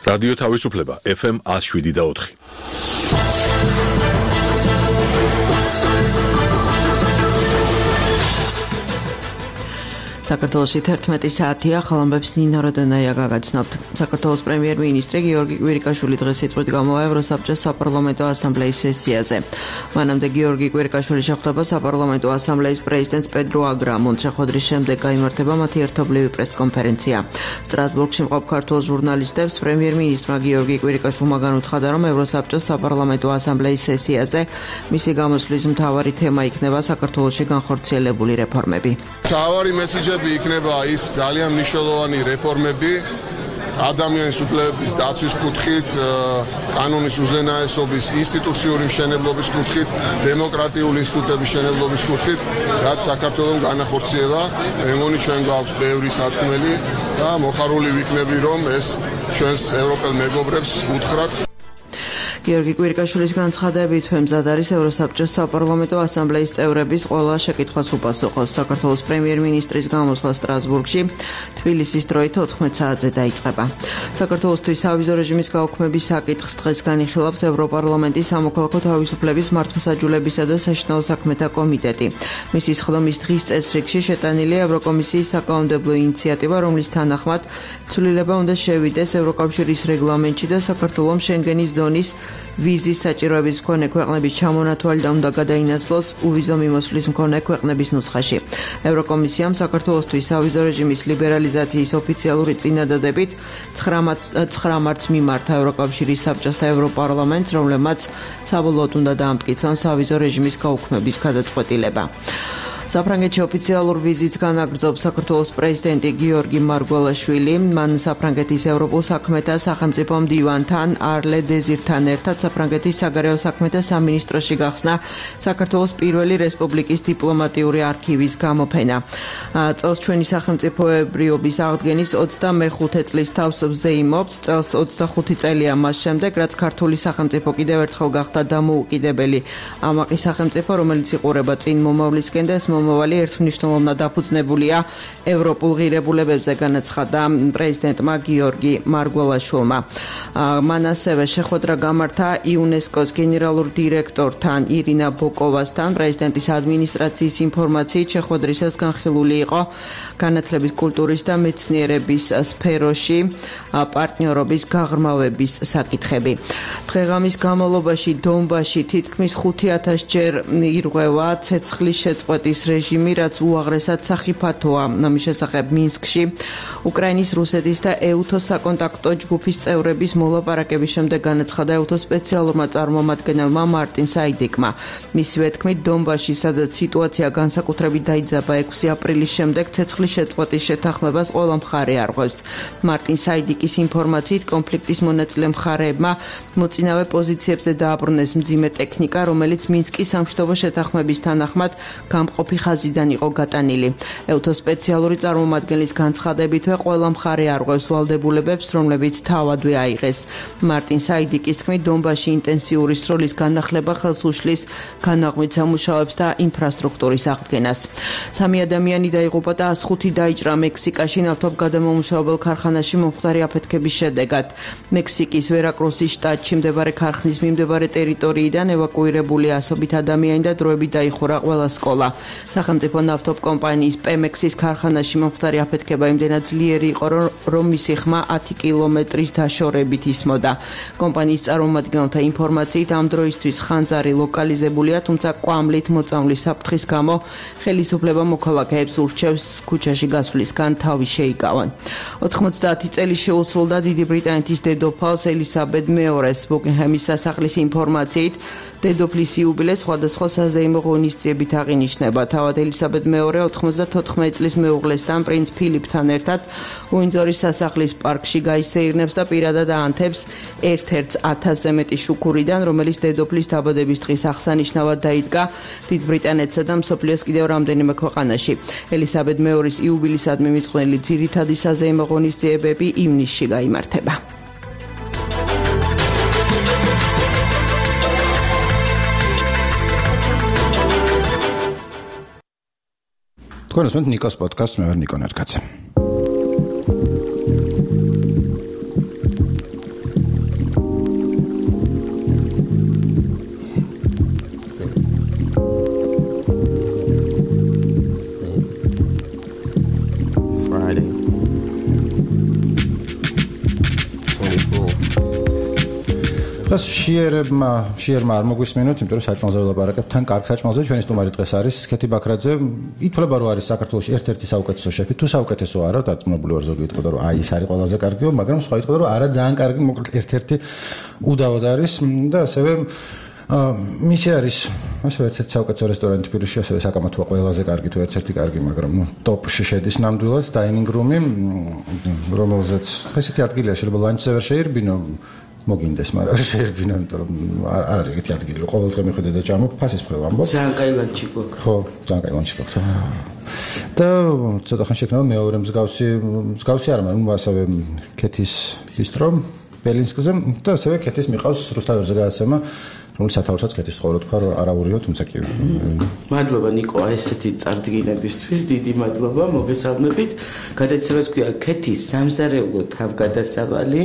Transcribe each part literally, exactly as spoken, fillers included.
რადიო თავისუფლება ეფ ემ one oh seven და four. საქართველოს თერთმეტი საათია, ხალხებს ნინო როდონაია გაგაცნობთ. საქართველოს პრემიერ-მინისტრი გიორგი კვირიკაშვილი დღეს სიტყვით გამოვა ევროსაბჭოს საპარლამენტო ასამბლეის სესიაზე. მანამდე გიორგი კვირიკაშვილი შეხვდება საპარლამენტო ასამბლეის პრეზიდენტს პედრო აგრამონს. შეხვედრის შემდეგ გაიმართება მათი ერთობლივი პრესკონფერენცია. სტრასბურგში მყოფ ქართველ ჟურნალისტებს პრემიერ-მინისტრმა გიორგი კვირიკაშვილმა განუცხადა, რომ ევროსაბჭოს საპარლამენტო ასამბლეის სესიაზე მისი გამოსვლის მთავარი თემა იქნება საქართველოში განხორციელებული რეფორმები. მთავარი მესიჯი იქნება ის ძალიან მნიშვნელოვანი რეფორმები ადამიანის უფლებების დაცვის კუთხით, კანონის უზენაესობის, ინსტიტუციური მშენებლობის კუთხით, დემოკრატიული ინსტიტუტების მშენებლობის კუთხით, რაც საქართველოს განახორციელა. მე მგონი ჩვენ გვაქვს ბევრი სათქმელი და მოხარული ვიქნები, რომ ეს ჩვენს ევროპელ მეგობრებს უთხრათ. გიორგი კვირიკაშვილის განცხადებით მზად არის ევროსაბჭოს საპარლამენტო ასამბლეის წევრების ყველა შეკითხვას უპასუხოს. საქართველოს პრემიერ-მინისტრის გამოსვლა სტრასბურგში თბილისის დროით ოთხმეტ საათზე დაიწყება. საქართველოსთვის სავიზო რეჟიმის გაუქმების საკითხს დღეს განიხილავს ევროპარლამენტის სამოქალაქო თავისუფლების მართლმსაჯულებისა და საშინაო საქმეთა კომიტეტი. მისი სხდომის დღის წესრიგში შეტანილია ევროკომისიის საკანონმდებლო ინიციატივა, რომლის თანახმად ცვლილება უნდა შევიდეს ევროკავშირის რეგლამენტში და საქართველოს შენგენის ზონის ვიზის საჭიროების მქონე ქვეყნების ჩამონათვალი და უნდა გადაინაცვლოს უვიზო მიმოსვლის მქონე ქვეყნების ნუსხაში. ევროკომისიამ საქართველოსთვის სავიზო რეჟიმის ლიბერალიზაციის ოფიციალური წინადადებით ცხრა მარტს მიმართა ევროკავშირის საბჭოს და ევროპარლამენტს, რომლებმაც საბოლოოდ უნდა დაამტკიცონ სავიზო რეჟიმის გაუქმების გადაწყვეტილება. საფრანგეთში ოფიციალურ ვიზიტს განაგრძობს საქართველოს პრეზიდენტი გიორგი მარგველაშვილი. მან საფრანგეთის ევროპულ საქმეთა სახელმწიფო მდივანთან არლე დეზირთან ერთად საფრანგეთის საგარეო საქმეთა სამინისტროში გახსნა საქართველოს პირველი რესპუბლიკის დიპლომატიური არქივის გამოფენა. წელს ჩვენი სახელმწიფოებრიობის აღდგენის ოცდამეხუთე წლის თავს ვზეიმობთ. წელს ოცდახუთი წელია მას შემდეგ, რაც ქართული სახელმწიფო კიდევ ერთხელ გახდა დამოუკიდებელი ამაყი სახელმწიფო, რომელიც იყურება წინ მომავლისკენ და ეს მომავალი ერთმნიშვნელოვნად დაფუძნებულია ევროპულ ღირებულებებზე, განაცხადა პრეზიდენტმა გიორგი მარგველაშვილმა. მან ასევე შეხვედრა გამართა იუნესკოს გენერალურ დირექტორთან ირინა ბოკოვასთან. პრეზიდენტის ადმინისტრაციის ინფორმაციით შეხვედრისას განხილული იყო განათლების, კულტურის და მეცნიერების სფეროში პარტნიორობის გაღრმავების საკითხები. დღეღამის განმავლობაში დონბასში თითქმის ხუთი ათას ჯერ ირღვევა ცეცხლის შეწყვეტის რეჟიმი, რაც უაღრესად სახიფათოა. ამის შესახებ მინსკში უკრაინის, რუსეთის და ეუთოს საკონტაქტო ჯგუფის წევრების მოლაპარაკების შემდეგ განაცხადა ეუთოს სპეციალურმა წარმომადგენელმა მარტინ საიდიკმა. მისივე თქმით, დონბასში, სადაც სიტუაცია განსაკუთრებით დაიძაბა ექვსი აპრილის შემდეგ, ცეცხლის შეწყვეტის შეთანხმებას ყველა მხარე არღვევს. მარტინ საიდიკის ინფორმაციით, კონფლიქტის მონაწილე მხარეებმა მოწინავე პოზიციებზე დააბრუნეს მძიმე ტექნიკა, რომელიც მინსკის სამშვიდობო შეთანხმების თანახმად გამყოფი ხაზიდან იყო გატანილი. ეუთოს სპეციალური წარმომადგენლის განცხადებითვე ყველა მხარე არღვევს ვალდებულებებს, რომლებიც თავადვე აიღეს. მარტინ საიდიკის თქმით, დონბასში ინტენსიური სროლის განახლება ხელს უშლის განაღვით სამუშაოებს და ინფრასტრუქტურის აღდგენას. სამი ადამიანი დაიღუპა და ას ხუთი დაიჭრა მექსიკაში ნავთობგადამამუშავებელ ქარხანაში მომხდარი აფეთქების შედეგად. მექსიკის ვერაკრუსის შტატში მდებარე ქარხნის მიმდებარე ტერიტორიიდან ევაკუირებული ასობით ადამიანი და დროებით დაიხურა ყველა სკოლა. სახელმწიფო ნავთობკომპანიის პემექსის ქარხანაში მომხდარი აფეთქება იმდენად ძლიერი იყო, რომ მისი ხმა ათი კილომეტრის დაშორებით ისმოდა. კომპანიის წარმომადგენელთა ინფორმაციით, ამ დროისთვის ხანძარი ლოკალიზებულია, თუმცა კვამლით მოწამვლის საფრთხის გამო ხელისუფლება მოქალაქეებს ურჩევს ქუჩაში გასვლისგან თავი შეიკავონ. ოთხმოცდაათი წელი შეუსრულდა დიდი ბრიტანეთის დედოფალს ელისაბედ მეორეს. ბუკინგჰემის სასახლის ინფორმაციით, დედოფლის იუბილეს სხვადასხვა საზეიმო ღონისძიებით აღინიშნება. თავად ელისაბედ მეორე ოთხმოცდათოთხმეტი წლის მეუღლესთან, პრინც ფილიპთან ერთად უინძორის სასახლის პარკში გაისეირნებს და პირადად აანთებს ერთ-ერთს ათასზე მეტი შუქურიდან, რომელიც დედოფლის დაბადების დღის აღსანიშნავად დაიდგა დიდ ბრიტანეთსა და მსოფლიოს კიდევ რამდენიმე ქვეყანაში. ელისაბედ მეორის იუბილისადმი მიძღვნილი ძირითადი საზეიმო ღონისძიებები ივნისში გაიმართება. თქვენ უსმენთ ნიკოს პოდკასტს, მე ვარ ნიკო ნერკაძე. დღეს შეერმა შეერმა არ მოგვისმენოთ, იმიტომ რომ საჭმელზე ვლაპარაკებთ. თან კარგ საჭმელზე ჩვენი სტუმარი დღეს არის ქეთი ბაქრაძე. ითვლება რომ არის საქართველოში ერთ-ერთი საუკეთესო შეფი. თუ საუკეთესო არა, დარწმუნებული ვარ ზოგი იტყოდა რომ აი ეს არის ყველაზე კარგიო, მაგრამ სხვა იტყოდა რომ არა ძალიან კარგი, მოკლედ ერთ-ერთი უდავოდ არის და ასევე მისი არის ასევე ერთ-ერთი საუკეთესო რესტორანი თბილისში, ასევე საკამათოა ყველაზე კარგი თუ ერთ-ერთი კარგი, მაგრამ ნუ ტოპში შედის ნამდვილად დაინინგ რუმი, რომელზეც ესეთი ადგილია შეიძლება ლანჩზე ვერ შეირბინო, მოგინდეს, მაგრამ შეირბინო, იმიტომ რომ არ არის ეგეთი ადგილი, რომ ყოველდღე მიხვიდე და ჭამობ, ფასის მხრივ ამბობ. ძალიან კაი ლანჩი გვაქვს. ხო, ძალიან კაი ლანჩი გვაქვს. და ცოტა ხანში შექმნა მეორე მსგავსი მსგავსი არ მაგრამ ასევე ქეთის ბისტრო ბელინსკზე და ასევე ქეთის მიყავს რუსთაველზე გადაცემა, რომელიც სათავესაც ქეთის ცხოვრო თქვა რომ არაურიო, თუმცა კი. მადლობა ნიკო, ესეთი წარდგინებისთვის, დიდი მადლობა, მოგესალმებით. გადაცემას ქვია ქეთის სამზარეულო თავგადასავალი.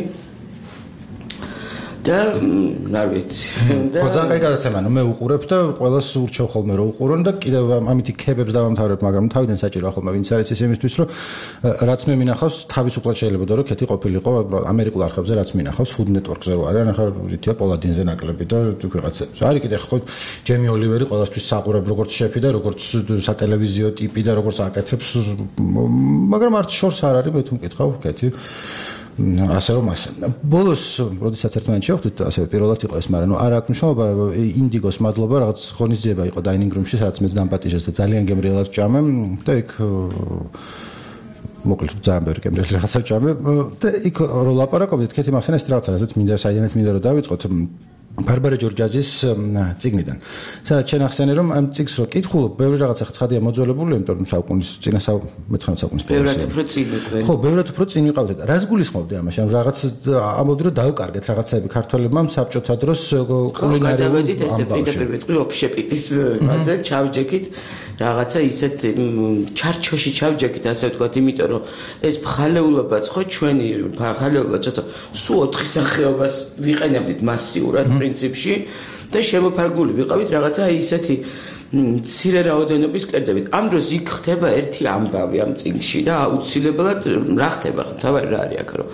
და არ ვიცი. ხო, ძალიან კაი გადაცემა, მე უყურებ და ყველას ურჩევ ხოლმე რომ უყურონ და კიდევ ამითი ქებებს დავამთავრებ, მაგრამ თავიდან საჭიროა ხოლმე ვინც არის ის იმისთვის, რომ რაც მე მინახავს, თავისუფლად შეიძლება და რომ ქეთი ყოფილიყო ამერიკულ არხებზე რაც მინახავს, Food Network-ზე რო არის, ახლა რითია პოლადინზე ნაკლები და ვიღაცებს. არის კიდე ხო ჯემი ოლივერი ყველასთვის საყურებ როგორც შეფი და როგორც სატელევიზიო ტიპი და როგორც აკეთებს, მაგრამ არც შორს არ არის, მე თუ მკითხავ ქეთი ასე რომ ასე. ბოლოს, როდესაც ერთმანეთს შევხვდით, ასევე პირველად იყო ეს, მაგრამ ნუ არ აქვს მნიშვნელობა, ინდიგოს მადლობა, რაღაც ღონისძიება იყო დაინინგ რუმში, სადაც მეც დამპატიჟეს და ძალიან გემრიელად ვჭამე და იქ მოკლედ ძალიან ბევრი გემრიელი რაღაცა ვჭამე და იქ რო ლაპარაკობდით, ქეთი მახსენე ეს რაღაცა, რაც მინდა საიდანაც მინდა რომ დავიწყოთ. ბარბარე ჯორჯაძის წიგნიდან. სადაც შენ ახსენე რომ ამ წიგს რო კითხულობ, ბევრი რაღაცა ცხადია მოძველებული, იმიტომ რომ საუკუნის წინა მეცხრამეტ საუკუნის ბევრად უფრო წინ იყო. ხო, ბევრად უფრო წინ ვიყავდი და რას გულისხმობდი ამაში? ამ რაღაც ამბობდი რომ დავკარგეთ რაღაცები ქართველებმა საბჭოთა დროს კულინარიულ გადავედით ესე პირდაპირ ვიტყვი ოფშეპიტისაზე ჩავჯექით რაღაცა ისეთ ჩარჩოში ჩავჯექით ასე ვთქვათ, იმიტომ რომ ეს მხალეულობაც ხო ჩვენი მხალეულობა ცოტა სულ ოთხი სახეობას ვიყენებდით მასიურად პრინციპში და შემოფარგლული ვიყავით რაღაცა ისეთი მცირე რაოდენობის კერძებით. ამ დროს იქ ხდება ერთი ამბავი ამ წიგნში და აუცილებლად რა ხდება, თავარი რა არის აქ რომ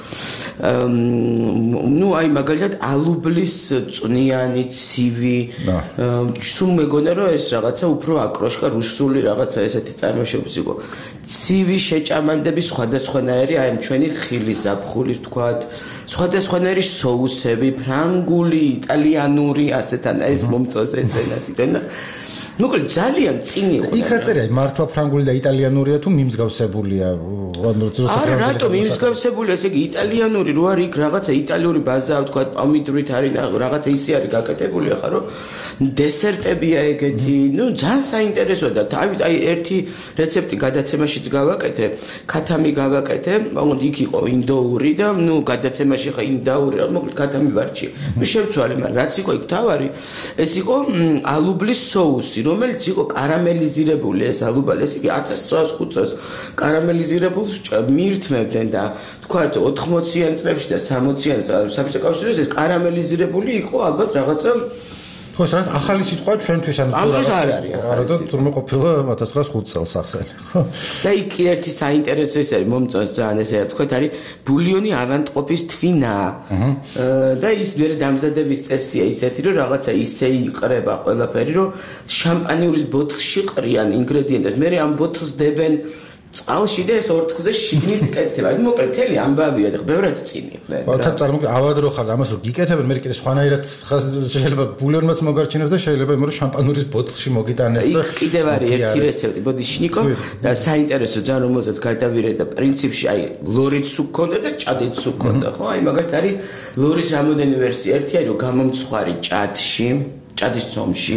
ნუ აი მაგალითად ალუბლის წვნიანი ცივი სულ მეგონა რომ ეს რაღაცა უფრო აკროშკა რუსული რაღაცა ესეთი წარმოშობის იყო. ცივი შეჭამანდები სხვადასხვანაირი აი ჩვენი ხილი ზაფხულის თქვათ სხვადასხვანაირი სოუსები, ფრანგული, იტალიანური ასეთან ეს მომწონს ეს ენათიდან და მოკლედ ძალიან წინი იყო. იქ რა წერია, მართლა ფრანგული და იტალიანურია თუ მიმსგავსებულია? არა, რატომ მიმსგავსებულია, ესე იგი იტალიანური რო არის იქ რაღაცა იტალიური ბაზა ვთქვათ, პომიდრით არის რაღაცა ისე არის გაკეთებული ახლა რომ დესერტებია ეგეთი, ნუ ძალიან საინტერესოა და თავით აი ერთი რეცეპტი გადაცემაშიც გავაკეთე, ქათამი გავაკეთე, მაგრამ იქ იყო ინდოური და ნუ გადაცემაში ხა ინდოური რა, მოკლედ ქათამი ვარჩი. ნუ შევცვალე, მაგრამ რაც იყო იქ თავარი, ეს იყო ალუბლის соуსი, რომელიც იყო კარამელიზირებული ეს ალუბალი, ეს იგი ათას ცხრაას ხუთ წელს კარამელიზირებულს მიირთმევდნენ და თქვათ ოთხმოციან წლებში და სამოციან საბჭოთა კავშირის ეს კარამელიზირებული იყო ალბათ რაღაცა ხო, ეს ახალი სიტყვა ჩვენთვის ანუ ამ დროს არ არის ახალი. არა, თურმე ყოფილა ათას ცხრაას ხუთ წელს ახსენე. და იქ ერთი საინტერესო ის არის, მომწონს ძალიან ესე თქვათ, არის ბულიონი ავანტყოფის თვინა. და ის მერე დამზადების წესია ისეთი, რომ რაღაცა ისე იყრება ყველაფერი, რომ შამპანიურის ბოთლში ყრიან ინგრედიენტებს, მერე ამ ბოთლს დებენ წყალში და ეს ორთხზე შიგნით კეთდება. აი მოკლედ მთელი ამბავია და ბევრად წინ იყვნენ. თან წარმოგიდგენ, ავად რო ხარ ამას რო გიკეთებენ, მე კიდე სხვანაირად შეიძლება ბულიონმაც მოგარჩინოს და შეიძლება იმერო შამპანურის ბოთლში მოგიტანეს და კიდევ არის ერთი რეცეპტი, ბოდი შნიკო და საინტერესო ძალიან რომელზეც გადავირე და პრინციპში აი ლორიც უქონდა და ჭადიც უქონდა, ხო? აი მაგათ არის ლორის რამოდენი ვერსია. ერთი არის რომ გამომცხვარი ჭადში, ჭადის ცომში,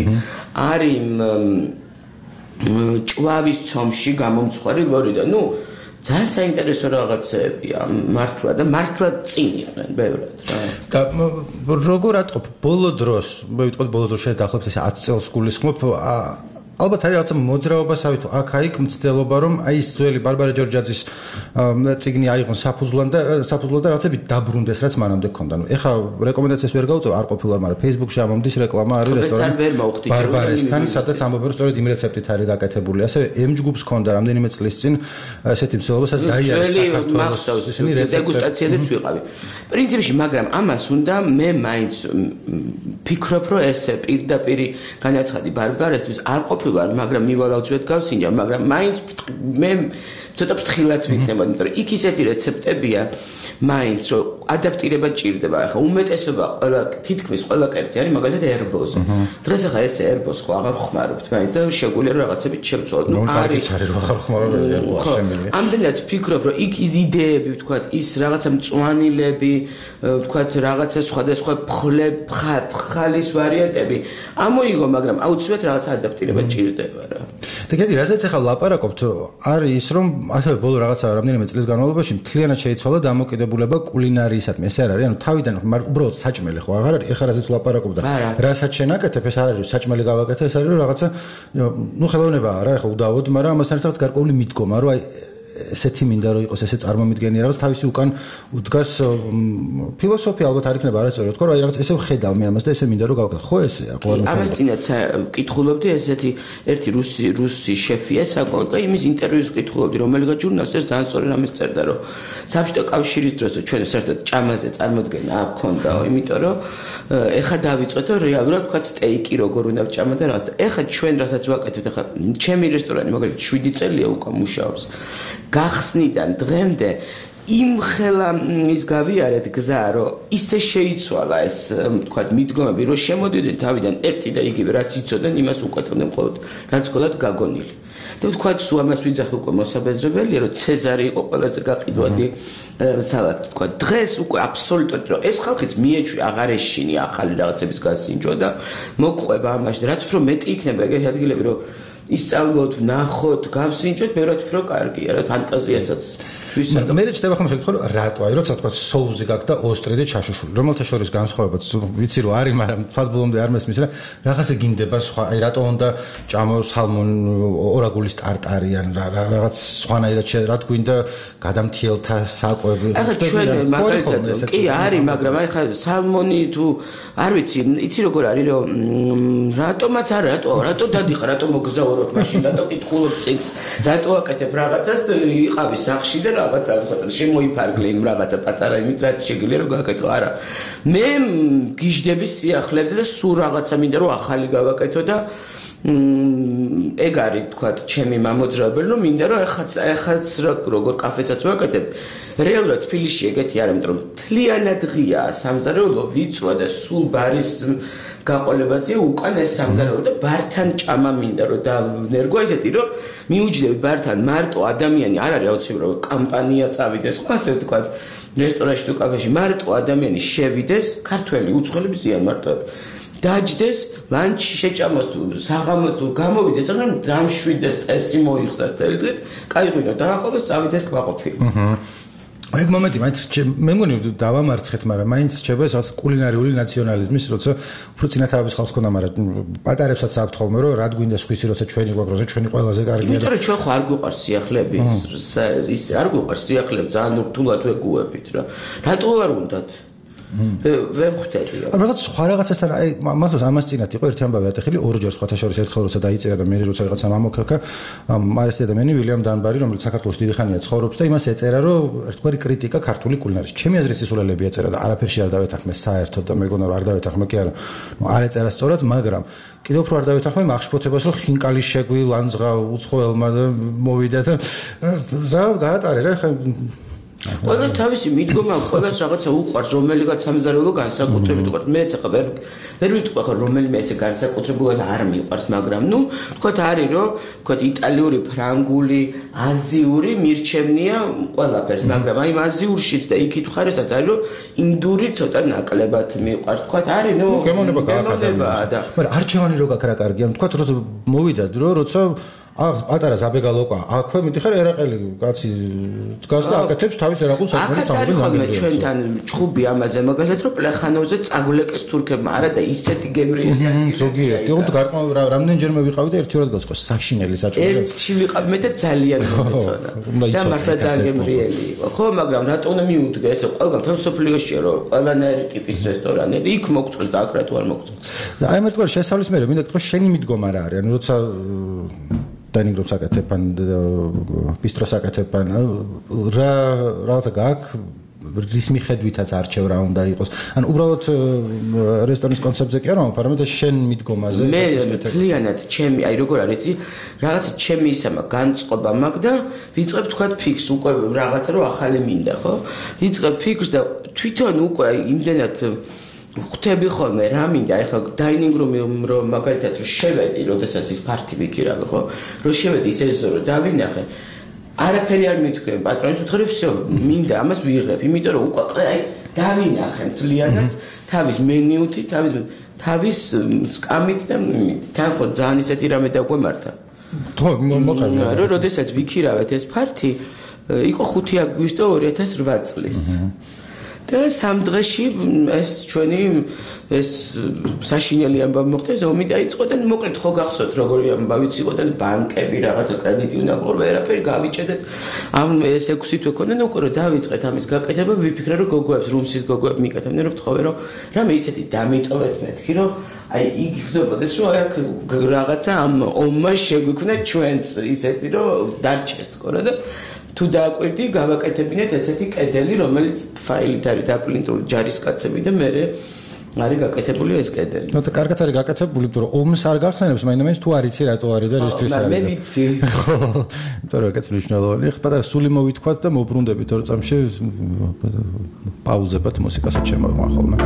არის ჭვავის ცომში გამომცხვარი ლორი და ნუ ძალიან საინტერესო რაღაცებია მართლა და მართლა წინ იყვნენ ბევრად რა. და როგორ ატყობ ბოლო დროს, მე ვიტყოდ ბოლო დროს შეიძლება დაახლოებით ესე ათი წელს გულისხმობ ალბათ არის რაღაცა მოძრაობასავით აქ-აიქ მცდელობა რომ აი ის ძველი ბარბარე ჯორჯაძის წიგნი აიღონ საფუძვლად და საფუძვლად და რაღაცები დაბრუნდეს რაც მანამდე ქონდა. ნუ ეხა რეკომენდაციას ვერ გავუწევ არ ყოფილა, მაგრამ Facebook-ში ამომდის რეკლამა არის რესტორანი ბარბარესთან, სადაც ამბობენ რომ სწორედ იმ რეცეპტით არის გაკეთებული. ასევე M ჯგუფს ქონდა რამდენიმე წლის წინ ესეთი მცდელობა, სადაც დაიარეს საქართველოს ისინი დეგუსტაციაზეც ვიყავი. პრინციპში, მაგრამ ამას უნდა მე მაინც ფიქრობ რომ ესე პირდაპირ განაცხადი ბარბარესთვის არ ყოფილა, მაგრამ მივალავწვეთ გავსინჯა, მაგრამ მაინც მე ცოტა ფრთხილად ვიქნება, იმიტომ რომ იქ ისეთი რეცეპტებია მაინც რომ ადაპტირება ჭირდება. ახლა უმეტესობა ყველა თითქმის ყველა კერძი არის მაგალითად ერბოზი. დღეს ახლა ეს ერბოზს ხო აღარ ხმარობთ, მაინც და შეგვიძლია რომ რაღაცები შემწოდოთ. ნუ არის არის რომ აღარ ხმარობთ ერბოზს. ამდენად ვფიქრობ რომ იქ ის იდეები, ვთქვათ, ის რაღაცა მწვანილები, ვთქვათ, რაღაცა სხვადასხვა ფხალის ვარიანტები ამოიღო, მაგრამ აუცილებლად რაღაცა ადაპტირება ჭირდება რა. და კიდე რასაც ახლა ლაპარაკობთ, არის ის რომ ასევე ბოლო რაღაცა რამდენიმე წლის განმავლობაში მთლიანად შეიცვალა დამოკიდებულება კულინარიისადმი. ეს არ არის, ანუ თავიდან უბრალოდ საჭმელი ხო აღარ არის, ეხლა რასაც ლაპარაკობ და რასაც შენაკეთებ, ეს არ არის საჭმელი გავაკეთე, ეს არის რომ რაღაცა ნუ ხელოვნებაა რა, ეხლა უდავოდ, მაგრამ ამასთან ერთად გარკვეული მიდგომა, რომ აი ესეთი მინდა რომ იყოს ესე წარმომიდგენი რაღაც თავისი უკან უდგას ფილოსოფია ალბათ არ იქნება არასწორი თქო რომ აი რაღაც ესე ვხედავ მე ამას და ესე მინდა რომ გავაკეთო ხო ესეა ყოველმე ამას წინაც ვკითხულობდი ესეთი ერთი რუსი რუსი შეფია საკონტ და იმის ინტერვიუს ვკითხულობდი რომელიღაც ჟურნალისტს ძალიან სწორი რამეს წერდა რომ საბჭოთა კავშირის დროს ჩვენ საერთოდ ჭამაზე წარმოდგენა არ ქონდაო იმიტომ რომ ეხა დავიწყეთ რომ რეალურად თქვა სტეიკი როგორ უნდა ვჭამა და რაღაც ეხა ჩვენ რასაც ვაკეთებთ ეხა ჩემი რესტორანი მაგალითად შვიდი წელია უკვე მუშაობს გახსნიდან დღემდე იმ ხელა ის გავიარეთ გზა რომ ისე შეიცვალა ეს თქვა მიდგომები რომ შემოდიდნენ თავიდან ერთი და იგივე რაც იცოდნენ იმას უკეთებდნენ მხოლოდ რაც ქონდათ გაგონილი და თქვა სულ ამას ვიძახი უკვე მოსაბეზრებელია რომ ცეზარი იყო ყველაზე გაყიდვადი სალათ თქვა დღეს უკვე აბსოლუტურად რომ ეს ხალხიც მიეჩვი აღარ ეშინი ახალი რაღაცების გასინჯვა და მოგყვება ამაში რაც უფრო მეტი იქნება ეგეთი ადგილები რომ ისწავლოთ, ნახოთ, გავსინჯოთ, მე რა თქმა უნდა კარგია, რა ფანტაზიასაც ვისად. მე შეიძლება ხომ შეგეთქო, რატო აი, როცა თქვა соуზი გაქვს და ოსტრი და ჩაშოშული. რომელთა შორის განსხვავებაც ვიცი რომ არის, მაგრამ თვალბოლომდე არ მესმის რა. რაღაცა გინდება სხვა, აი რატო უნდა ჭამო სალმონ ორაგულის ტარტარიან, რაღაც სხვანაირად რა გვინდა გადამთიელთა საკვები. ახლა ჩვენ მაგალითად კი არის, მაგრამ აი ხა სალმონი თუ არ ვიცი, იცი როგორ არის რომ რატომაც არა, რატო, რატო დადიხარ, რატო მოგზაურობ მაშინ, რატო კითხულობ წიგნს, რატო აკეთებ რაღაცას, იყავი სახში და რაღაცა ვთქვათ, შემოიფარგლე იმ რაღაცა პატარა იმით, რაც შეგიძლია რომ გააკეთო, არა. მე გიждდები სიახლეებზე და სულ რაღაცა მინდა რომ ახალი გავაკეთო და ეგ არის ვთქვათ, ჩემი მამოძრავებელი, რომ მინდა რომ ეხაც ეხაც როგორ კაფესაც ვაკეთებ. რეალურად თბილისში ეგეთი არ ამიტომ მთლიანად ღია სამზარეულო ვიწრო და სულ ბარის გაყოლებაზე უკან ეს სამზარეულო და ბართან ჭამა მინდა რომ დავნერგო ესეთი რომ მიუჯდები ბართან მარტო ადამიანი არ არის აუცილებლად კამპანია წავიდეს ხო ასე ვთქვათ რესტორანში თუ კაფეში მარტო ადამიანი შევიდეს ქართველი უცხოელები ზიან მარტოები დაჯდეს ლანჩი შეჭამოს თუ საღამოს თუ გამოვიდეს მაგრამ დამშვიდეს სტრესი მოიხსნა თელი დღით კაიღვინო დააყოლოს წავიდეს კმაყოფილი აჰა ეგ მომენტი მაინც მე მგონი დავამარცხეთ, მაგრამ მაინც რჩება ეს კულინარიული ნაციონალიზმის, როცა უფრო წინათავების ხალხს ქონდა, მაგრამ პატარებსაც აქვთ ხოლმე, რომ რად გვინდა სხვისი, როცა ჩვენი გვაქვს, როცა ჩვენი ყველაზე კარგია. იმიტომ რომ ჩვენ ხო არ გვიყარს სიახლეები, ის არ გვიყარს სიახლეები, ძალიან რთულად ვეგუებით რა. რატო არ უნდათ? ვერ ხვდები. ანუ რაღაც სხვა რაღაცასთან აი მართლაც ამას წინათ იყო ერთი ამბავი ატეხილი ორჯერ სხვათა შორის ერთხელ როცა დაიწერა და მე როცა რაღაცა მამოქექა მარიეს დედამენი ვილიამ დანბარი რომელიც საქართველოს დიდი ხანია ცხოვრობს და იმას ეწერა რომ ერთგვარი კრიტიკა ქართული კულინარიის ჩემი აზრით სისულელები ეწერა და არაფერში არ დავეთანხმე საერთოდ და მე გქონდა რომ არ დავეთანხმე კი არა ნუ არ ეწერა სწორად მაგრამ კიდევ უფრო არ დავეთანხმე მახშფოთებას რომ ხინკალი შეგვი ლანძღა უცხოელმა და მოვიდა და რაღაც გაატარე რა ხა ყველას თავისი მიდგომა, ყველას რაღაცა უყვარს, რომელიღაც სამზარეულო განსაკუთრებით უყვარს. მეც ახლა ვერ ვერ ვიტყვი ახლა რომელიმე ესე განსაკუთრებულად არ მიყვარს, მაგრამ ნუ თქვათ არის რომ თქვათ იტალიური, ფრანგული, აზიური მირჩევნია ყველაფერს, მაგრამ აი აზიურშიც და იქით ხარესაც არის რომ ინდური ცოტა ნაკლებად მიყვარს. თქვათ არის ნუ გემოვნება გააკადემია და მაგრამ არჩევანი რო გაქვს რა კარგია. თქვათ როცა მოვიდა დრო, როცა აღ პატარა საბეგალოკა აქვე მიდიხარ ერაყელი კაცი დგას და აკეთებს თავის ერაყულ საქმეს აღარ ხოლმე ჩვენთან ჩხუბი ამაზე მაგალითად რომ პლეხანოვზე წაგვლეკეს თურქებმა არა და ისეთი გემრიელი ზოგიერთი თუმცა გარკვეულ რამდენჯერმე ვიყავი და ერთი ორად გასყო საშინელი საჭმელი ერთში ვიყავ მე და ძალიან მომეწონა და მართლა ძალიან გემრიელი იყო ხო მაგრამ რატო უნდა მიუდგე ესე ყველგან თან სოფლიოშია რომ ყველანაირი ტიპის რესტორანები იქ მოგწონს და აქ რატო არ მოგწონს და აი მერტყვა შესავლის მერე მინდა გითხო შენი მიდგომა რა არის ანუ როცა dining room საკეთებან ბისტრო საკეთებან რა რაღაცა გაქვს რის მიხედვითაც არჩევ რა უნდა იყოს ანუ უბრალოდ რესტორნის კონცეფტზე კი არა მაგრამ და შენ მიდგომაზე მე მთლიანად ჩემი აი როგორ არის იცი რაღაც ჩემი ისამა განწყობა მაქვს და ვიწყებ თქვა ფიქს უკვე რაღაცა რომ ახალი მინდა ხო ვიწყებ ფიქს და თვითონ უკვე იმდენად ხვდები ხოლმე რა მინდა ეხლა dining room-ი რომ მაგალითად რომ შევედი როდესაც ის ფართი ვიქირავე ხო რომ შევედი ის ეზო რომ დავინახე არაფერი არ მithქვენ პატრონის უთხარი всё მინდა ამას ვიღებ იმიტომ რომ უკვე აი დავინახე მთლიანად თავის მენიუთი თავის თავის სკამით და თან ხო ძალიან ისეთი რამე დაგვემართა ხო მოყავდა რომ როდესაც ვიქირავეთ ეს ფართი იყო ხუთი აგვისტო ორი ათას ოთხ წლის და სამ დღეში ეს ჩვენი ეს საშინელი ამბავი მოხდა ზომი დაიწყო და მოკლედ ხო გახსოვთ როგორი ამბავიც იყო და ბანკები რაღაცა კრედიტი უნდა ყო ვერაფერი გავიჭედეთ ამ ეს ექვსი თვე ქონდა და უკვე რომ დავიწყეთ ამის გაკეთება ვიფიქრე რომ გოგოებს რუმსის გოგოებს მიკეთებდნენ რომ თხოვე რომ რამე ისეთი დამიტოვეთ მეთქი რომ აი იგი ხსოვდეს რომ აი რაღაცა ამ ომმა შეგვიქმნა ჩვენც ისეთი რომ დარჩეს თქო რა და თუ დააკვირდი გავაკეთებინეთ ესეთი კედელი რომელიც ფაილით არის დაპრინტული ჯარისკაცები და მე არის გაკეთებული ეს კედელი. ნუ და კარგად არის გაკეთებული, იმიტომ რომ ომს არ გახსენებს, მაინდა-მაინც თუ არ იცი რატო არის და რისთვის არის. მე ვიცი. ხო, იმიტომ რომ ეკაც მნიშვნელოვანია. ხა პატარა სული მოვითქვათ და მოbrundებით ორ წამში პაუზებად მუსიკასაც შემოვიყვან ხოლმე.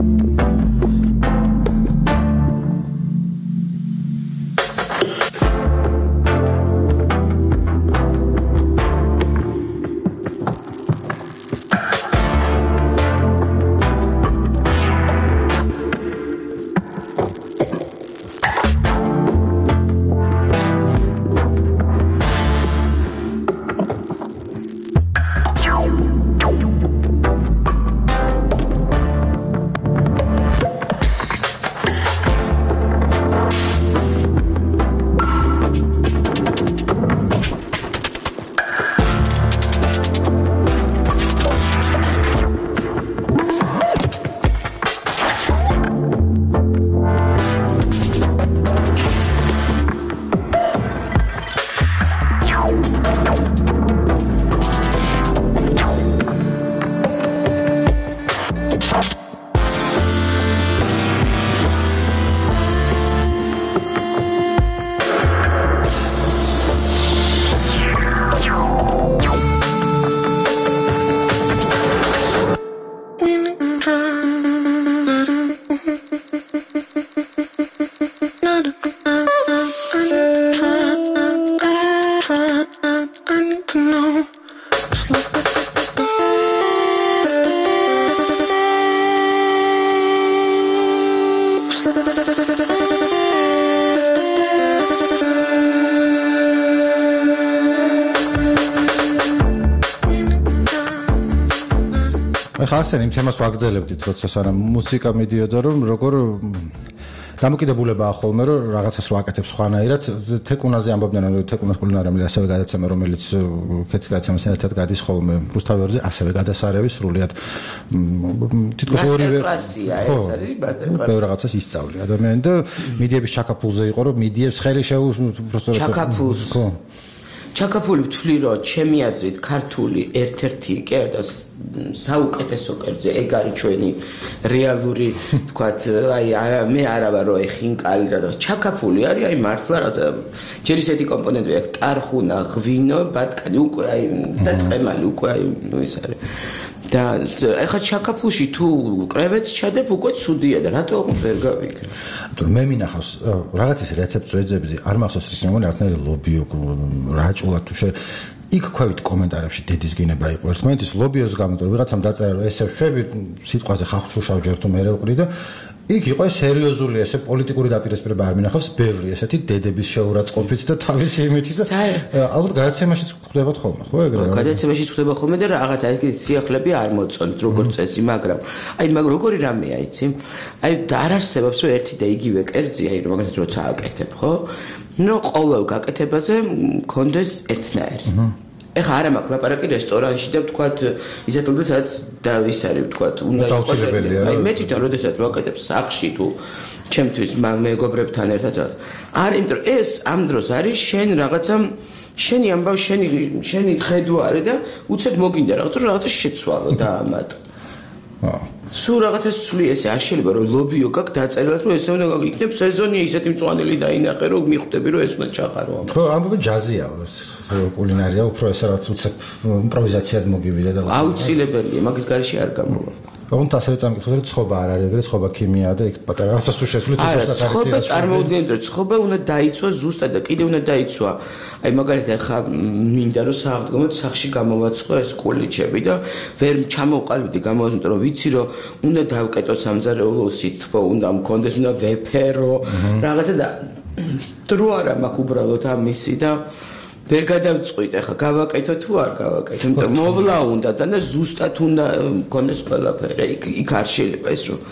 ახსენ იმ თემას ვაგრძელებდით, როცა სანამ მუსიკა მიდიოდა, რომ როგორ დამოკიდებულებაა ხოლმე, რომ რაღაცას რო აკეთებს ხვანაირად, თეკუნაზე ამბობდნენ, რომ თეკუნას კულინარიული ასევე გადაცემა, რომელიც ქეცის გადაცემასთან ერთად გადის ხოლმე რუსთავერზე, ასევე გადასარევი სრულიად თითქოს ორივე კლასია, ეს არის მასტერკლასი. ბევრ რაღაცას ისწავლი ადამიანი და მიდიების ჩაკაფულზე იყო, რომ მიდიებს ხელი შეუ პროსტო ჩაკაფულს. ხო. ჩაკაფული ვთვლი რომ ჩემი აზრით ქართული ერთ-ერთი კერძო საუკეთესო კერძი ეგ არის ჩვენი რეალური თქვათ აი მე არა ვარ რომ ეხინკალი რა ჩაკაფული არის აი მართლა რა ჯერ ისეთი კომპონენტები აქვს ტარხუნა ღვინო ბატკანი უკვე აი და ტყემალი უკვე აი ნუ ეს არის და ეხლა ჩაკაფულში თუ კრევეტს ჩადებ უკვე ცუდია და რატო ვერ გავიქრე იმიტომ მე მინახავს რაღაცის რეცეპტს ვეძებდი არ მახსოვს ის რა რაღაცნაირი ლობიო რაჭულად თუ შე იქ ქვევით კომენტარებში დედის გინება იყო ერთმანეთის ლობიოს გამო რომ ვიღაცამ დაწერა რომ ესე შვები სიტყვაზე ხახშუშავ ჯერ თუ მე რევყრი და იქ იყო სერიოზული ესე პოლიტიკური დაპირისპირება არ მინახავს ბევრი ესეთი დედების შეურაცხყოფით და თავისი იმითი და ალბათ გადაცემაშიც ხდებათ ხოლმე ხო ეგრე გადაცემაშიც ხდება ხოლმე და რაღაცა ეგეთი სიახლეები არ მოწონთ როგორც წესი მაგრამ აი მაგ როგორი რამეა იცი აი არ არსებობს რომ ერთი და იგივე კერძი აი რომ მაგალითად როცა აკეთებ ხო ნუ ყოველ გაკეთებაზე მქონდეს ერთნაირი ეხა არა მაქვს ლაპარაკი რესტორანში და ვთქვათ ისეთ დღეს სადაც და ის არის ვთქვათ უნდა იყოს აი მე თვითონ როდესაც ვაკეთებ სახლში თუ ჩემთვის მეგობრებთან ერთად რა არ იმიტომ ეს ამ დროს არის შენ რაღაცა შენი ამბავ შენი შენი ხედვა არის და უცებ მოგინდა რაღაც რომ რაღაცა შეცვალო და ამათ აა სულ რაღაცას ცვლი ესე არ შეიძლება რომ ლობიო გაქვს დაწერილად რომ ესე უნდა იქნებ სეზონია ისეთი მწვანელი დაინახე რომ მიხვდები რომ ეს უნდა ჩაყარო ამას ხო ამბობ ჯაზია კულინარია უფრო ესე რაღაც უცებ იმპროვიზაციად მოგივიდა და აუცილებელია მაგის გარეშე არ გამოვა თუმცა ასევე წამკითხოთ რომ ცხობა არ არის ეგრე ცხობა ქიმიაა და იქ პატარა რაღაცას თუ შესულით ზუსტად არის ცხობა წარმოუდგენელი რომ ცხობა უნდა დაიცვა ზუსტად და კიდე უნდა დაიცვა აი მაგალითად ახლა მინდა რომ საავტომობილო სახში გამოვაცხო ეს კულიჩები და ვერ ჩამოვყალიბდი გამოვაცხო რომ ვიცი რომ უნდა დავკეტო სამზარეულო სითბო უნდა მქონდეს უნდა ვეფერო რაღაცა და დრო არა მაქვს უბრალოდ ამისი და ვერ გადავწყვიტე ხა გავაკეთო თუ არ გავაკეთო იმიტომ მოვლა უნდა და ზუსტად უნდა მქონდეს ყველაფერი იქ იქ არ შეიძლება ეს რომ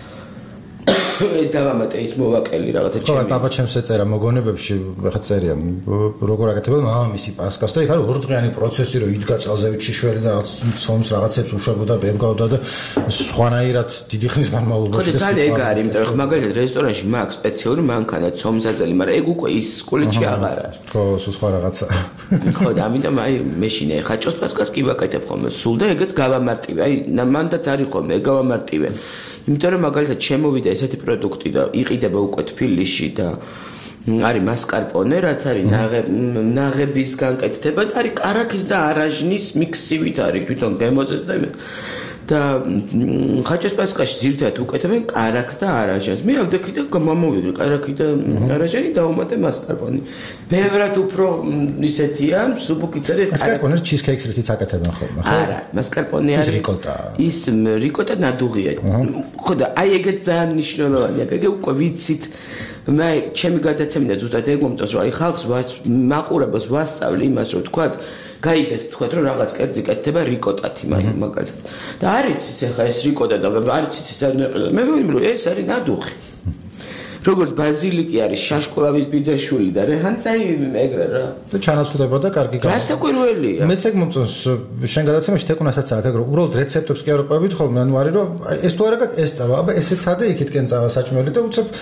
ეს დავამატე ის მოვაკელი რაღაცა ჩემი ხო პაპა ჩემს ეწერა მოგონებებში ხა წერია როგორ აკეთებდა მამამისი პასკას და იქ არის ორდღიანი პროცესი რომ იდგა წელზევით შიშველი და რაღაც ცომს რაღაცებს უშვებოდა ბებგავდა და სხვანაირად დიდი ხნის განმავლობაში ხო და თან ეგ არის იმიტომ რომ მაგალითად რესტორანში მაქვს სპეციალური მანქანა ცომსაზელი მაგრამ ეგ უკვე ის სკოლეთში აღარ არის ხო სულ სხვა რაღაცა ხო და ამიტომ აი მეშინე ხაჭოს პასკას კი ვაკეთებ ხოლმე სულ და ეგეც გავამარტივე აი მანდაც არის ხოლმე ეგ გავამარტივე იმიტომ რომ მაგალითად შემოვიდა ესეთი პროდუქტი და იყიდება უკვე თბილისში და არის მასკარპონე რაც არის ნაღების განკეთება და არის კარაქის და არაჟნის მიქსივით არის თვითონ გემოძეს და იმე და ხაჭოს პასკაში ძირითადად უკეთებენ კარაქს და არაჟანს მე ავდექი და მომოვიდი კარაქი და არაჟანი დავუმატე მასკარპონე ბევრად უფრო ისეთია სუბუქით არის მასკარპონე ჩიზკეიქს რითიც აკეთებენ ხოლმე ხო არა მასკარპონე არის რიკოტა ის რიკოტა ნადუღია ხო და აი ეგეც ძალიან მნიშვნელოვანია ეგ უკვე ვიცით მე ჩემი გადაცემა ზუსტად ეგ მომწონს რომ აი ხალხს მაყურებელს ვასწავლი იმას რომ თქვათ გაიგეს თქვათ რომ რაღაც კერძი კეთდება რიკოტათი მაგალითად და არის ის ახლა ეს რიკოტა და არის ის ზარნეყი მე ვიმბრო ეს არის ნადუღი როგორც ბაზილიკი არის შაშკოლავის ბიძაშვილი და რეჰანს აი ეგრე რა და ჩანაცვლდება და კარგი გა რასაკვირველია მეც ეგ მომწონს შენ გადაცემაში თეკუნასაც აქვს ეგრე უბრალოდ რეცეპტებს კი არ ყვებით ხოლმე ანუ არის რომ ეს თუ არა გაქვს ეს წავა აბა ესეც ადა იქითკენ წავა საჭმელი და უცებ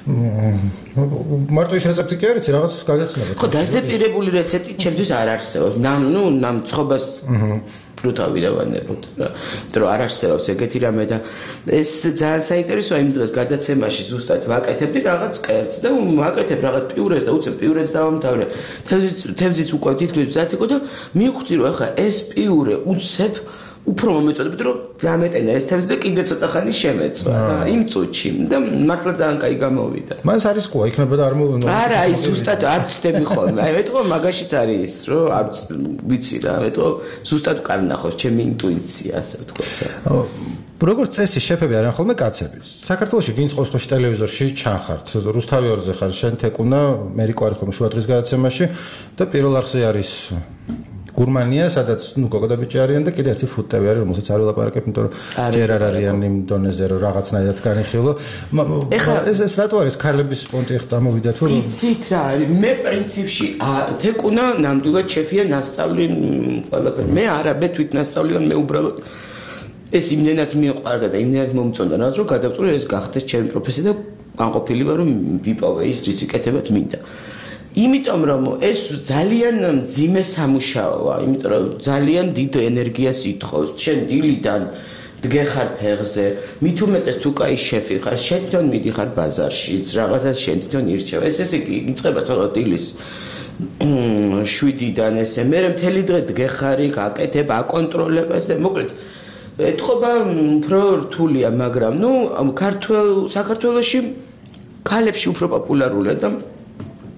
მარტო ის რეცეპტი კი არის რაღაც გაგეხსნებათ ხო დაზეპირებული რეცეპტი ჩემთვის არ არსებობს ნამ ნუ ნამ ცხობას ფრუტავი დავანებოთ რა დრო არ არსებობს ეგეთი რამე და ეს ძალიან საინტერესოა იმ დღეს გადაცემაში ზუსტად ვაკეთებდი რაღაც კერძს და ვაკეთებ რაღაც პიურეს და უცებ პიურეს დავამთავრე თევზიც უკვე თითქმის მზად იყო და მივხვდი რომ ახლა ეს პიურე უცებ უფრო მომეწოდებდი რომ დამეტენა ეს თევზი და კიდე ცოტა ხანი შემეწვა იმ წუთში და მართლა ძალიან კაი გამოვიდა მას არის ყო იქნებოდა არ მოვიდა არა აი ზუსტად არ ვწდები ხოლმე აი მეტყო მაგაშიც არის ის რომ არ ვიცი რა მეტყო ზუსტად კარნახოს ჩემი ინტუიცია ასე ვთქვა როგორც წესი შეფები არიან ხოლმე კაცები საქართველოში ვინც ყავს ხო ტელევიზორში ჩანხართ რუსთავი ორზე ხარ შენ თეკუნა მერიკო არის ხოლმე შუადღის გადაცემაში და პირველ არხზე არის გურმანია, სადაც ნუ გოგოდა ბიჭი არიან და კიდე ერთი ფუტევი არის, რომელსაც არ ვლაპარაკებ, იმიტომ რომ ჯერ არ არიან იმ დონეზე, რომ რაღაცნაირად განიხილო. ეხლა ეს ეს რატო არის ქალების პონტი ხ წამოვიდა თუ რომ იცით რა არის? მე პრინციპში თეკუნა ნამდვილად შეფია ნასწავლი ყველაფერი. მე არა, მე თვით ნასწავლიან, მე უბრალოდ ეს იმდენად მიყვარდა და იმდენად მომწონდა, რაც რომ გადავწყვიტე ეს გახდეს ჩემი პროფესია და განყოფილი ვარ რომ ვიპოვე ის რის იკეთებაც მინდა. იმიტომ რომ ეს ძალიან მძიმე სამუშაოა, იმიტომ რომ ძალიან დიდ ენერგიას ითხოვს. შენ დილიდან დგეხარ ფეხზე, მით უმეტეს თუ კაი შეფი ხარ, შენ თვითონ მიდიხარ ბაზარში, რაღაცას შენ თვითონ ირჩევ. ეს ესე იგი იწყება ხოლმე დილის შვიდიდან ესე, მე მთელი დღე დგეხარი, გაკეთებ, აკონტროლებ ეს და მოკლედ ეთყობა უფრო რთულია, მაგრამ ნუ ქართულ საქართველოში ქალებში უფრო პოპულარულია და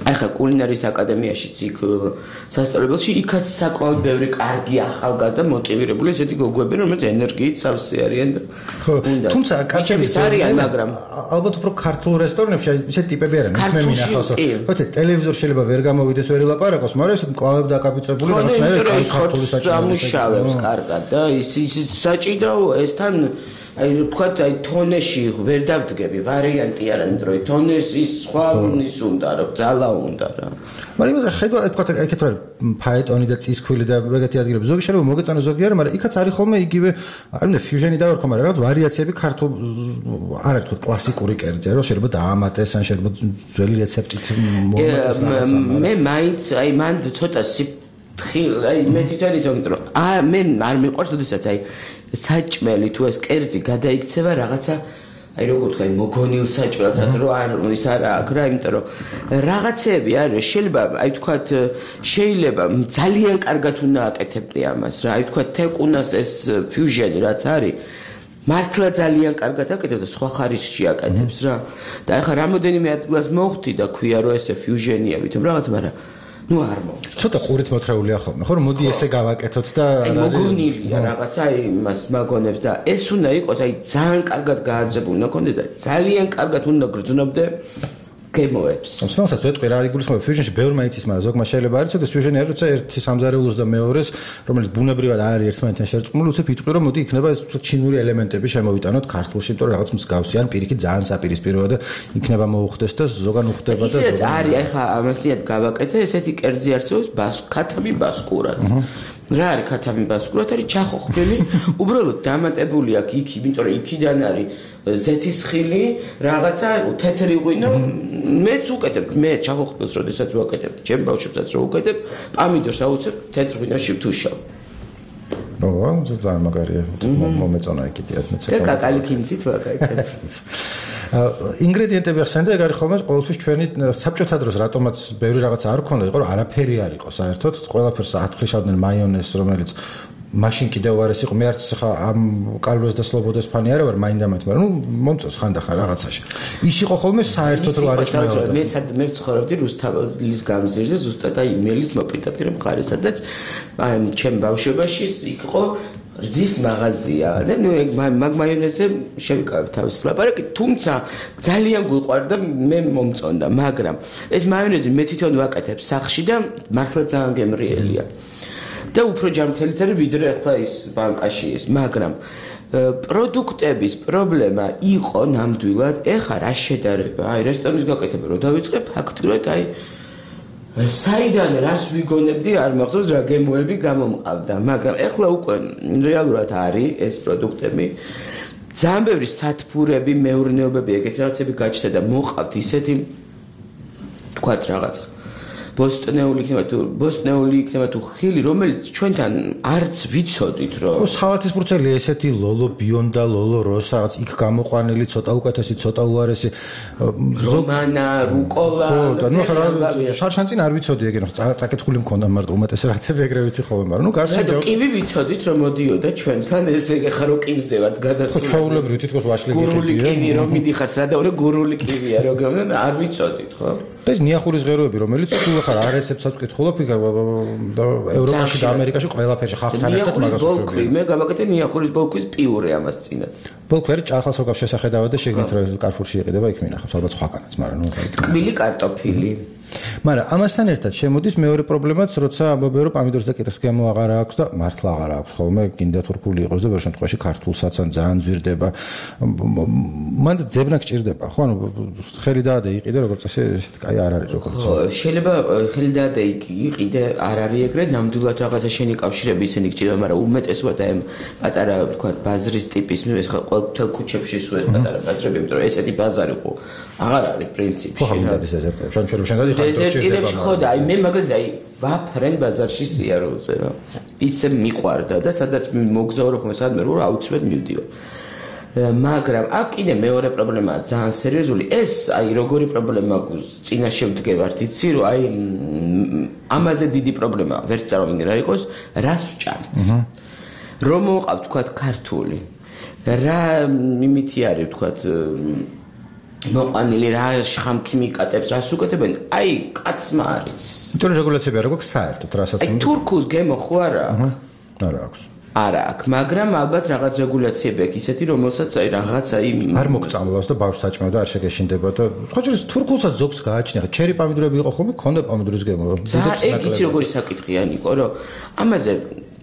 აი ხა კულინარიის აკადემიაშიც იქ სასწავლებელში იქაც საკმაოდ ბევრი კარგი ახალგაზრდა მოტივირებული ესეთი გოგოები რომელიც ენერგიით სავსე არიან და უნდა თუმცა კაცების არიან მაგრამ ალბათ უფრო ქართულ რესტორნებში ისეთი ტიპები არიან მე მინახავსო ხოთე ტელევიზორ შეიძლება ვერ გამოვიდეს ვერ ილაპარაკოს მაგრამ ეს მკლავებ დაკაბიწებული რაღაცნაირად კაი ქართული საჭმელს კარგად და ის ის საჭიდაო ეს თან აი ვთქვათ აი თონეში ვერ დავდგები ვარიანტი არა იმიტომ რომ თონეში სხვა ის უნდა რა ძალა უნდა რა მაგრამ იმას ხედვა ვთქვათ ეგეთ რა ფაეტონი და წისქვილი და ეგეთი ადგილები ზოგი შეიძლება მოგეწონოს ზოგი არა მაგრამ იქაც არის ხოლმე იგივე არ უნდა ფიუჟენი დავარქვა მაგრამ რაღაც ვარიაციები ქართულ არ არის ვთქვათ კლასიკური კერძზე რომ შეიძლება დაამატეს ან შეიძლება ძველი რეცეპტით მომატეს რაღაცა მე მაინც აი მან ცოტა ხილ აი მე თვითონ იცი რომ აა მე არ მიყვარს თუდისაც აი საჭმელი თუ ეს კერძი გადაიქცევა რაღაცა აი როგორ თქვა მოგონილ საჭმელად რაც რო არ ის არა აქ რა იმიტომ რომ რაღაცეები არის შეიძლება აი თქვათ შეიძლება ძალიან კარგად უნდა აკეთებდი ამას რა აი თქვათ თეკუნას ეს ფიუჟენი რაც არის მართლა ძალიან კარგად აკეთებს და სხვა ხარისხში აკეთებს რა და ახლა რამოდენიმე ადგილას მოვხდი და ქვია რომ ესე ფიუჟენია ვითომ რაღაც მაგრამ ну არ მომწონს. ცოტა ყურით მოთხრეულია ხოლმე, ხო რომ მოდი ესე გავაკეთოთ და აი მოგონილია რაღაცა აი მას მაგონებს და ეს უნდა იყოს აი ძალიან კარგად გააზრებული უნდა კონდეს და ძალიან კარგად უნდა გრძნობდე გემოებს. ამასაც ვეტყვი რა იგულისხმება ფიუჟენში ბევრ მაიცის, მაგრამ ზოგმა შეიძლება არ იცოდეს ფიუჟენი არის როცა ერთი სამზარეულოს და მეორეს, რომელიც ბუნებრივად არ არის ერთმანეთთან შერწყმული, უცებ იტყვი რომ მოდი იქნება ეს ჩინური ელემენტები შემოვიტანოთ ქართულში, იმიტომ რომ რაღაც მსგავსი ან პირიქით ძალიან საპირისპიროა და იქნება მოუხდეს და ზოგან უხდება და ისეც არის, აი ხა ამასიად გავაკეთე, ესეთი კერძი არსებობს ბასკათამი ბასკურად. რა არის ქათამი ბასკურად არის ჩახოხბილი, უბრალოდ დამატებული აქვს იქ, იმიტომ რომ იქიდან არის ზეთის ხილი, რაღაცა თეთრი ღვინო, მეც უკეთებ, მე ჩახოხბილს როდესაც ვაკეთებ, ჩემ ბავშვებსაც რო უკეთებ, პამიდორს აუცებ თეთრ ღვინოში ვთუშავ. ო, ძალიან მაგარია, მომეწონა იქითიათ მეც. და კაკალიქინცით ვაკეთებ. ინგრედიენტები ახსენდა ეგ არის ხოლმე ყოველთვის ჩვენი საბჭოთა დროს რატომაც ბევრი რაღაცა არ ქონდა იყო რომ არაფერი არ იყო საერთოდ ყველაფერს ათხრიშავდნენ მაიონეზს რომელიც მაშინ კიდევ არ ეს იყო მე არც ხა ამ კალვეს და სლობოდეს ფანი არა ვარ მაინდამაინც მაგრამ ნუ მომწონს ხანდახან რაღაცაში ის იყო ხოლმე საერთოდ რო არის მეორე მე სად მე ვცხოვრობდი რუსთავის გამზირზე ზუსტად აი მელის მოპირდაპირ მხარეს სადაც აი ჩემ ბავშვობაში იყო რძის მაღაზია და ნუ ეგ მაგ მაიონეზზე შევიკავებ თავის ლაპარაკი თუმცა ძალიან გვიყვარდა მე მომწონდა მაგრამ ეს მაიონეზი მე თვითონ ვაკეთებ სახლში და მართლა ძალიან გემრიელია და უფრო ჯანმრთელიც არის ვიდრე ახლა ის ბანკაში ის მაგრამ პროდუქტების პრობლემა იყო ნამდვილად ეხა რა შედარება აი რესტორნის გაკეთება რო დავიწყე ფაქტურად აი საიდან რას ვიგონებდი არ მახსოვს რა გემოები გამომყავდა მაგრამ ეხლა უკვე რეალურად არის ეს პროდუქტები ძალიან ბევრი სათბურები მეურნეობები ეგეთ რაღაცები გაჩნდა და მოყავთ ისეთი თქვათ რაღაცა ბოსტნეული იქნება თუ ბოსტნეული იქნება თუ ხილი რომელიც ჩვენთან არც ვიცოდით რომ ხო სალათის ბრუცელი ესეთი ლოლო ბიონდა ლოლო როს რაღაც იქ გამოყვანილი ცოტა უკეთესი ცოტა უარესი რომანა რუკოლა ხო და ნუ ხარ შარშანწინ არ ვიცოდი ეგენ წაკითხული მქონდა მარტო უმეტეს რაღაცები ეგრე ვიცი ხოლმე მაგრამ ნუ გარშემო და კივი ვიცოდით რომ მოდიოდა ჩვენთან ეს ეგ ხარ რო კივზევად გადასული ხო ჩაულებრივ თითქოს ვაშლი გიხდია გურული კივი რომ მიდიხარ სრადაური გურული კივია რო გამდან არ ვიცოდით ხო ეს ნიახურის ღეროები რომელიც სულ ახლა არ ესებსაც ვკითხულობ და ევროპაში და ამერიკაში ყველაფერში ხალხთან ერთად მაგას ვუშვები მე გავაკეთე ნიახურის ბოლქვის პიურე ამას წინათ ბოლქვერი ჭარხალს უკავ შესახედავად და შეგნით რომ კარფურში იყიდება იქ მინახავს ალბათ სხვაგანაც მაგრამ ნუ იქ კბილი კარტოფილი მაგრამ ამასთან ერთად შემოდის მეორე პრობლემაც როცა ამბობენ რომ პამიდორს და კიტას გემო აღარ აქვს და მართლა აღარ აქვს ხოლმე გინდა თურქული იყოს და ბევრ შემთხვევაში ქართულსაც ან ძალიან ძვირდება მან ძებნა გჭირდება ხო ანუ ხელი დაადე იყიდე როგორც წესი ესეთ კაი არ არის როგორც ხო შეიძლება ხელი დაადე იყიდე არ არის ეგრე ნამდვილად რაღაცა შენი კავშირები ისინი გჭირდება მაგრამ უმეტესად აი პატარა თქვა ბაზრის ტიპის ეს ყოველ ქუჩებში სულ ეს პატარა ბაზრები იმიტომ რომ ესეთი ბაზარი ხო აღარ არის პრინციპში ხო ხომ დადის ესეთი შენ ჩვენ შენ გადი დეზერტირებში ხო და აი მე მაგალითად აი ვაფრენ ბაზარში სიარულზე რა ისე მიყვარდა და სადაც მოგზაურო ხომ სადმე რომ აუცილებლად მივდივარ მაგრამ აქ კიდე მეორე პრობლემაა ძალიან სერიოზული ეს აი როგორი პრობლემა წინაშე ვდგევართ იცი რომ აი ამაზე დიდი პრობლემა ვერც წარმოვიდგენ რა იყოს რას ვჭამთ რომ მოყავთ თქვა ქართული რა იმითი არის თქვა მოყანილი რა შხამქი მიკატებს რას უკეთებენ აი კაცმა არის იმიტომ რეგულაციები არ აქვს საერთოდ რასაც აი თურქულს გემო ხო არა აქვს არა აქვს არა აქვს მაგრამ ალბათ რაღაც რეგულაციები აქვს ისეთი რომელსაც აი რაღაცა იმ არ მოგწამლავს და ბავშვს საჭმევდა არ შეგეშინდება და სხვა ჯერს თურქულსაც ზოგს გააჩნია ჩერი პამიდრები იყო ხოლმე ქონდა პამიდრის გემო ძიდებს ნაკლები ეგ იცი როგორი საკითხია ნიკო რომ ამაზე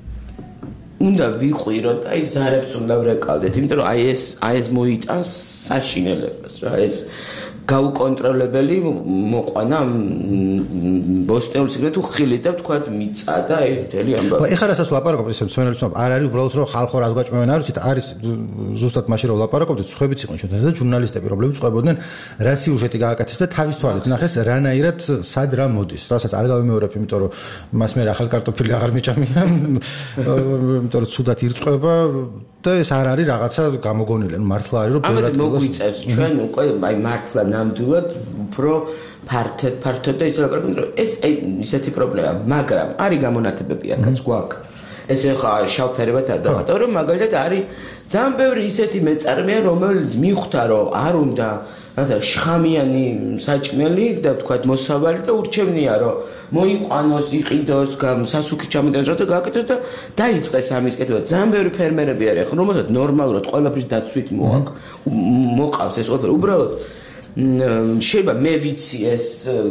უნდა ვიყვიროთ აი ზარებს უნდა ვრეკავდეთ იმიტომ რომ აი ეს აი ეს მოიტანს საშინელებას რა ეს გაუკონტროლებელი მოყვანა ბოსტეულის ეგრე თუ ხილით და თქვა მიწა და აი მთელი ამბავი ეხლა რასაც ვლაპარაკობთ ისე მსმენელებს არ არის უბრალოდ რომ ხალხო რას გვაჭმევენ არ ვიცით არის ზუსტად მაშინ რომ ვლაპარაკობთ ხვებიც იყვნენ ჩვენთან და ჟურნალისტები რომლებიც ყვებოდნენ რა სიუჟეტი გააკეთეს და თავის თვალით ნახეს რანაირად სად რა მოდის რასაც არ გავიმეორებ იმიტომ რომ მას მე ახალ კარტოფილი აღარ მიჭამია იმიტომ რომ ცუდად ირწყვება და ეს არ არის რაღაცა გამოგონილი ანუ მართლა არის რომ ამაზე მოგვიწევს ჩვენ უკვე აი მართლა ნამდვილად უფრო ფართოდ ფართოდ და ისე ლაპარაკობთ რომ ეს აი ისეთი პრობლემა მაგრამ არის გამონათებები აქაც გვაქვს ეს ხა შავფერებად არ დავატოვო რომ მაგალითად არის ძალიან ბევრი ისეთი მეწარმეა რომელიც მიხვდა რომ არ უნდა რათა შხამიანი საჭმელი და თქვათ მოსავალი და ურჩევნია რომ მოიყვანოს იყიდოს გამ სასუქი ჩამოდას რათა გააკეთოს და დაიწყეს ამის კეთება ძალიან ბევრი ფერმერები არიან რომელსაც ნორმალურად ყველაფრის დაცვით მოაქვს მოყავს ეს ყველაფერი უბრალოდ შეიძლება მე ვიცი ეს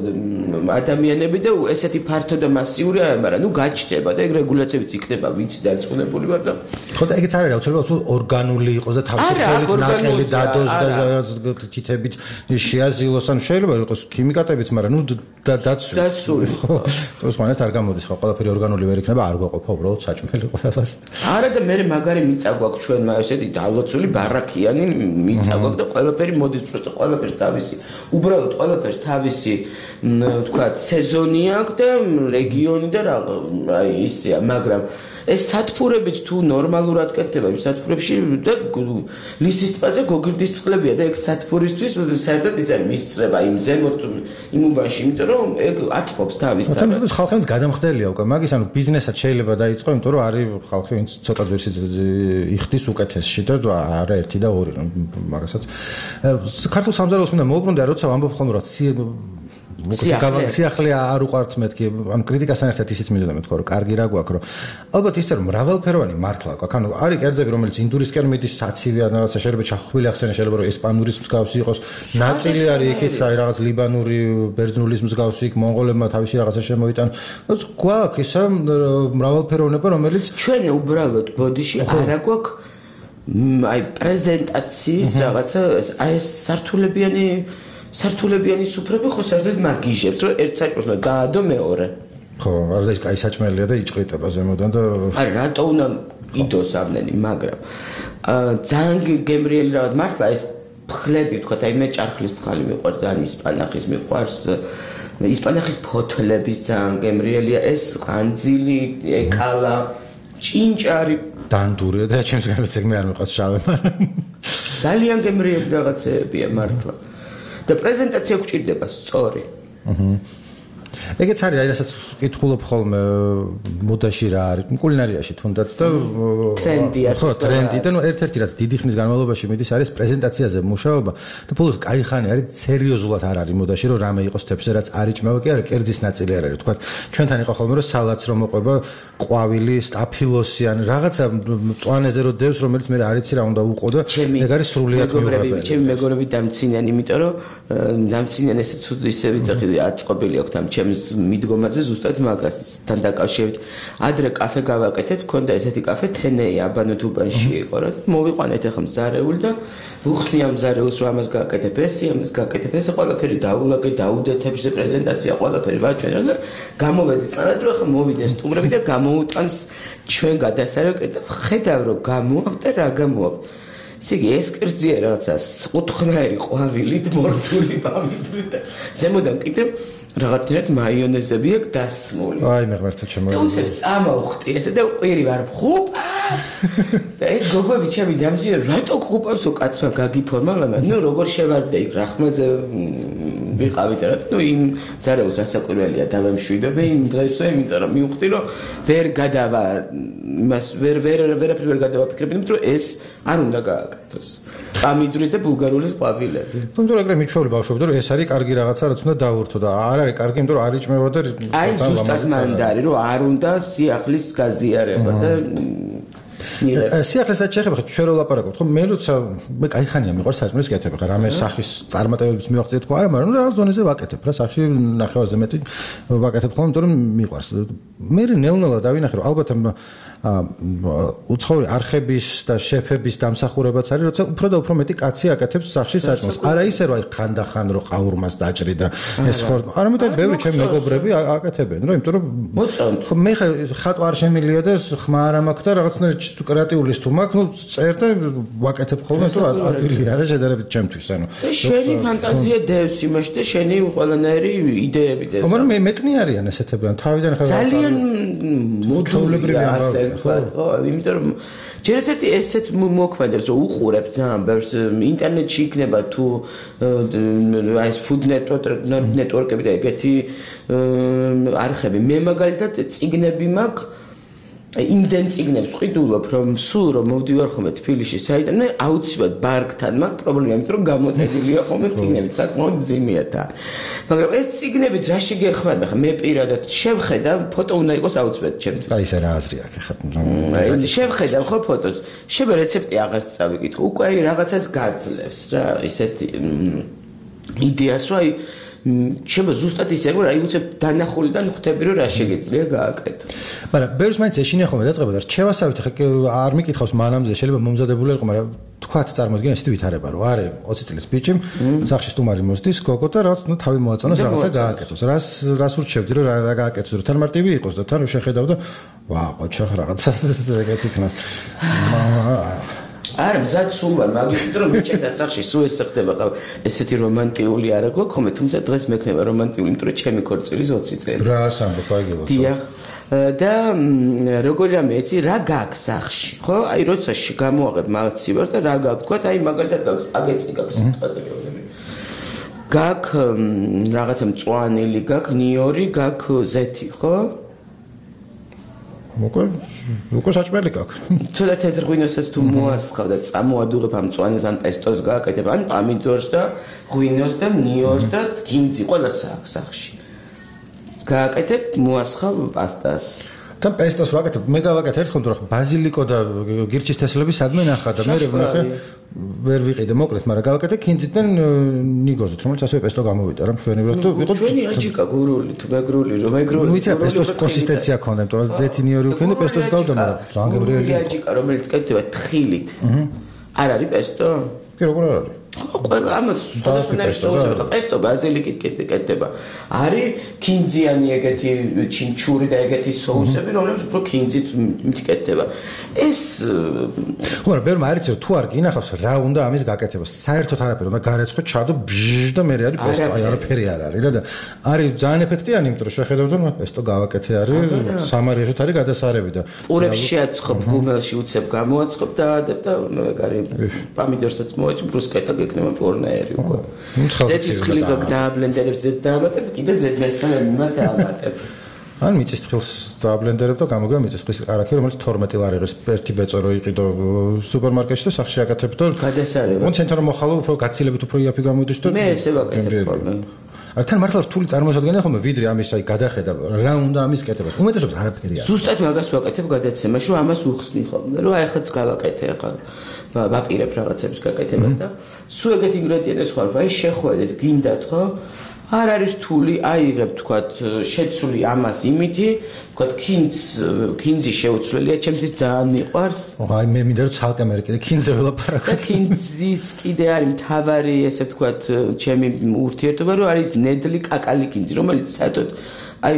ადამიანები და ესეთი ფართო და მასიური არა მაგრამ ნუ გაჩნდება და ეგ რეგულაციებიც იქნება ვიცი დაწყუნებული ვარ და ხო და ეგეც არის რა უცებ ორგანული იყოს და თავისი ხელით ნაკელი დადოს და თითებით შეაზილოს ან შეიძლება იყოს ქიმიკატებიც მაგრამ ნუ დაცული დაცული ხო პროსმანეთ არ გამოდის ხო ყველაფერი ორგანული ვერ იქნება არ გვაყოფა უბრალოდ საჭმელი ყველას არა და მე მაგარი მიწა გვაქვს ჩვენმა ესეთი დალოცული ბარაქიანი მიწა გვაქვს და ყველაფერი მოდის просто ყველაფერი თავისი უბრალოდ ყველაფერს თავისი თქვა სეზონი აქვს და რეგიონი და რა აი ისეა მაგრამ ეს სათფურებიც თუ ნორმალურად კეთდება იმ სათფურებში და ლისის ტბაზე გოგირდის წყლებია და ეგ სათფურისთვის საერთოდ ის არის მისწრება იმ ზემოთ იმ უბანში იმიტომ რომ ეგ ათფობს თავის თან თუმცა ხალხის გადამხდელია უკვე მაგის ანუ ბიზნესაც შეიძლება დაიწყო იმიტომ რომ არის ხალხი ვინც ცოტა ძვირს იხდის უკეთესში და არა ერთი და ორი მაგასაც ქართულ სამზარეულოს მინდა მოვუბრუნდე როცა ვამბობ ხოლმე რომ სიახლე არ უყართ მეთქი ან კრიტიკასთან ერთად ისიც მინდოდა მეთქვა რომ კარგი რა გვაქვს რომ ალბათ ისე რომ მრავალფეროვანი მართლა გვაქვს ანუ არის კერძები რომელიც ინდურისკენ მიდის საცივი ან რაღაცა შეიძლება ჩახხვილი ახსენე შეიძლება რომ ესპანურის მსგავსი იყოს ნაწილი არის იქით რაღაც ლიბანური ბერძნულის მსგავსი იქ მონღოლებმა თავისი რაღაცა შემოიტან გვაქვს ისა მრავალფეროვნება რომელიც ჩვენ უბრალოდ ბოდიში არა გვაქვს აი პრეზენტაციის რაღაცა აი ეს სართულებიანი სართულებიანი სუფრები ხო საერთოდ მაგიჟებს რომ ერთ საჭმელს დაადო მეორე ხო არ და ის კაი საჭმელია და იჭყიტება ზემოდან და არა რატო უნდა იდოს ამდენი მაგრამ ძალიან გემრიელი რაღაც მართლა ეს ფხლები თქვა აი მე ჭარხლის ფხალი მიყვარს ძალიან ისპანახის მიყვარს ისპანახის ფოთლების ძალიან გემრიელია ეს ყანძილი ეკალა ჭინჭარი დანდურია და ჩემს გარეთ ეგ მე არ მიყვარს შავე მაგრამ ძალიან გემრიელი რაღაცებია მართლა და პრეზენტაცია გვჭირდება სწორი. აჰა. ეგეც არის, აი რასაც ვკითხულობ ხოლმე მოდაში რა არის, კულინარიაში თუნდაც და ტრენდია. ხო, ტრენდი და ნუ ერთ-ერთი რაც დიდი ხნის განმავლობაში მიდის არის პრეზენტაციაზე მუშაობა და ბოლოს კაი ხანი არის სერიოზულად არ არის მოდაში რომ რამე იყოს თეფზე რაც არიჭმევა კი არა, კერძის ნაწილი არ არის. თქვა ჩვენთან იყო ხოლმე რომ სალატს რომ მოყვება ყვავილი, სტაფილოსი ან რაღაცა მწვანეზე რო დევს რომელიც მე არ იცი რა უნდა უყო და ეგ არის სრულიად მიუღებელი. ჩემი მეგობრები დამცინიან, იმიტომ რომ დამცინიან ესე ცუდ ისე ვიცი აწყობილი აქვს ამ ჩემს მიდგომაზე ზუსტად მაგასთან დაკავშირებით. ადრე კაფე გავაკეთეთ, მქონდა ესეთი კაფე თენეი აბანოთ უბანში იყო რა. მოვიყვანეთ ახლა მზარეული და ვუხსნი ამ მზარეულს რომ ამას გააკეთებ, ესე ამას გააკეთებ, ესე ყველაფერი დაულაკე, დაუდეთებზე პრეზენტაცია, ყველაფერი ვაჩვენე და გამოვედი წანად რომ ახლა მოვიდნენ სტუმრები და გამოუტანს ჩვენ გადასარეკეთ და ხედავ რომ გამოაქვს და რა გამოაქვს. ესე იგი ეს კერძია რაღაცა ოთხნაირი ყვავილით მორთული პამიდრით და ზემოდან კიდევ რაღაცნაირად მაიონეზები აქვს დასმული. აი მე ღმერთო ჩემო. და უცებ წამოვხტი ესე და ყვირი ვარ ხუპა. და ეს გოგოები ჩემი დამძიო რატო ხუპავსო კაცმა გაგიფორმა მაგრამ ნუ როგორ შევარდე იქ რა ხმაზე ვიყავით რა. ნუ იმ ზარეულს ასაკვირველია დავემშვიდობე იმ დღესვე, იმიტომ რომ მივხვდი რომ ვერ გადავა იმას ვერ ვერ ვერაფერ ვერ გადავაფიქრებდი, იმიტომ რომ ეს არ უნდა გააკეთოს. ამიდურის და ბულგარულის ყვავილები. თუმცა ეგრე მიჩვეული ბავშვები რომ ეს არის კარგი რაღაცა რაც უნდა დაურთო და არ არის კარგი, იმიტომ რომ არ იჭმება და აი ზუსტად მანდარი რომ არ უნდა სიახლის გაზიარება და სიახლესაც შეეხება ხა ჩვენ რო ლაპარაკობთ ხო მე როცა მე кай ხანია მიყვარს საჭმელის კეთება ხა რამე სახის წარმატებებს მივახციეთ ხო არა მაგრამ რაღაც დონეზე ვაკეთებ რა სახში ნახევარზე მეტი ვაკეთებ ხოლმე იმიტომ რომ მიყვარს მე ნელ-ნელა დავინახე რომ ალბათ უცხოური არხების და შეფების დამსახურებაც არის როცა უფრო და უფრო მეტი კაცი აკეთებს სახში საჭმელს არა ისე რომ აი ხანდახან რო ყაურმას დაჭრი და ეს ხო არამედ ბევრი ჩემი მეგობრები აკეთებენ რა იმიტომ რომ ხო მე ხატვა არ შემილია და ხმა არ მაქვს და რაღაცნაირად კრეატიულის თუ მაქვს, ნუ წერ და ვაკეთებ ხოლმე, თუ ადვილი არა შედარებით ჩემთვის, ანუ. და შენი ფანტაზია დევს იმაში და შენი ყველანაირი იდეები დევს. მაგრამ მე მეტნი არიან ესეთები, ანუ თავიდან ხა ძალიან მოდულებრივი ასე ხო, იმიტომ რომ ჯერ ესეთი ესეც მოქმედებს, რომ უყურებ ძალიან ბევრს ინტერნეტში იქნება თუ აი ეს food network-ები და ეგეთი არხები. მე მაგალითად წიგნები მაქვს იმდენ წიგნებს ვყიდულობ რომ სულ რომ მოვდივარ ხოლმე თბილისში საიდან მე აუცილებლად ბარგთან მაქვს პრობლემა იმიტომ რომ გამოთედილია ხოლმე წიგნები საკმაოდ მძიმეა მაგრამ ეს წიგნებიც რა შეგეხმარება ხა მე პირადად შევხედა ფოტო უნდა იყოს აუცილებლად ჩემთვის აი ესე რა აზრი აქვს ხა შევხედა ხო ფოტოს შეიძლება რეცეპტი აღარც წავიკითხო უკვე აი რაღაცას გაძლევს რა ისეთი იდეას რომ აი შეიძლება ზუსტად ისე რომ აი უცებ დანახულიდან ხვდები რომ რა შეგეძლია გააკეთო. მაგრამ ბევრს მაინც ეშინია ხოლმე დაწყება და რჩევასავით ხა არ მიკითხავს მანამდე შეიძლება მომზადებული იყო მაგრამ თქვათ წარმოიდგინე ესეთი ვითარება რომ არის ოცი წლის ბიჭი სახში სტუმარი მოსდის გოგო და რაღაც ნუ თავი მოაწონოს რაღაცა გააკეთოს. რას რას ურჩევდი რომ რა გააკეთოს რომ თან მარტივი იყოს და თან შეხედავ და ვა ყოჩა რაღაცა ეგეთი ქნა. არა მზად სულ ვარ მაგით რომ მიჭერდა სახში სულ ეს ხდება ყავ ესეთი რომანტიული არა გვაქვს ხოლმე თუმცა დღეს მექნება რომანტიული იმიტომ რომ ჩემი ქორწილის ოცი წელი რა სამბო აგილოს დიახ და როგორი რამე იცი რა გაქვს სახში ხო აი როცა გამოაღებ მაგაცი ვარ და რა გაქვს თქვა აი მაგალითად გაქვს აგეცი გაქვს გაქვს რაღაცა მწვანილი გაქვს ნიორი გაქვს ზეთი ხო მოკო უკვე საჭმელი გაქვს. ცოტა თეთრ ღვინოსაც თუ მოასხავ და წამოადუღებ ამ მწვანეს ან პესტოს გააკეთებ, ან პამიდორს და ღვინოს და ნიორს და გინძი ყველას აქვს სახში. გააკეთებ, მოასხავ პასტას. და პესტოს ვაკეთებ, მე გავაკეთე ერთხელ თუ რა ბაზილიკო და გირჩის თესლები სადმე ნახა და მე ვნახე ვერ ვიყიდე მოკლედ, მაგრამ გავაკეთე კინძიდან ნიგოზით, რომელიც ასევე პესტო გამოვიდა რა მშვენივრად თუ იყო ჩვენი აჯიკა გურული თუ მეგრული რომ მეგრული. ნუ იცი პესტოს კონსისტენცია ქონდა, იმიტომ რომ ზეთი ნიორი უქენდა პესტოს გავდა, მაგრამ ძალიან გემრიელი იყო. აჯიკა რომელიც კეთდება თხილით. არ არის პესტო? კი როგორ არ არის? ხო ყველა ამას სხვადასხვა სოუსები ხა პესტო ბაზილიკით კეთდება. არის კინძიანი ეგეთი ჩინჩური და ეგეთი სოუსები, რომლებიც უფრო კინძით მითკეთდება. ეს ხო მაგრამ ბევრმა არ იცი რომ თუ არ გინახავს რა უნდა ამის გაკეთება. საერთოდ არაფერი უნდა გარეცხო ჩადო ბჟ და მე არის პესტო, აი არაფერი არ არის რა და არის ძალიან ეფექტიანი, იმიტომ რომ შეხედავთ რომ პესტო გავაკეთე არის სამარიაშოთ არის გადასარევი და პურებს შეაცხობ გუმელში უცებ გამოაცხობ და ადებ და ეგ არის პამიდორსაც მოაჭი ბრუსკეტა გეკნება პორნაერი უკვე. ზეთის ხილი გააბლენდერებ ზეთ დაამატებ კიდე ზეთ მესამე იმას დაამატებ. ან მიწის თხილს დააბლენდერებ და გამოგია მიწის თხილის არაქი რომელიც თორმეტი ლარიღის ერთი ბეწო რო იყიდო სუპერმარკეტში და სახში აკეთებ და გადასარევი. კონცენტრა რომ მოხალო უფრო გაცილებით უფრო იაფი გამოდის და მე ესე ვაკეთებ ხოლმე. არ თან მართლა რთული წარმოშადგენია ხოლმე ვიდრე ამის აი გადახედა რა უნდა ამის კეთებას. უმეტესობას არაფერი არ. ზუსტად მაგას ვაკეთებ გადაცემაში რომ ამას უხსნი ხოლმე რომ აი ახაც გავაკეთე ახლა ვაპირებ რაღაცების გაკეთებას და სულ ეგეთ ინგრედიენტებს ხარ აი შეხვედეთ გინდათ ხო არ არის რთული აიღებ თქვათ შეცვლი ამას იმითი თქვათ კინძ კინძი შეუცვლელია ჩემთვის ძალიან მიყვარს აი მე მინდა რომ ცალკე მე კიდე კინძზე ველაპარაკოთ კინძის კიდე არის მთავარი ესე ვთქვათ ჩემი ურთიერთობა რომ არის ნედლი კაკალი კინძი რომელიც საერთოდ აი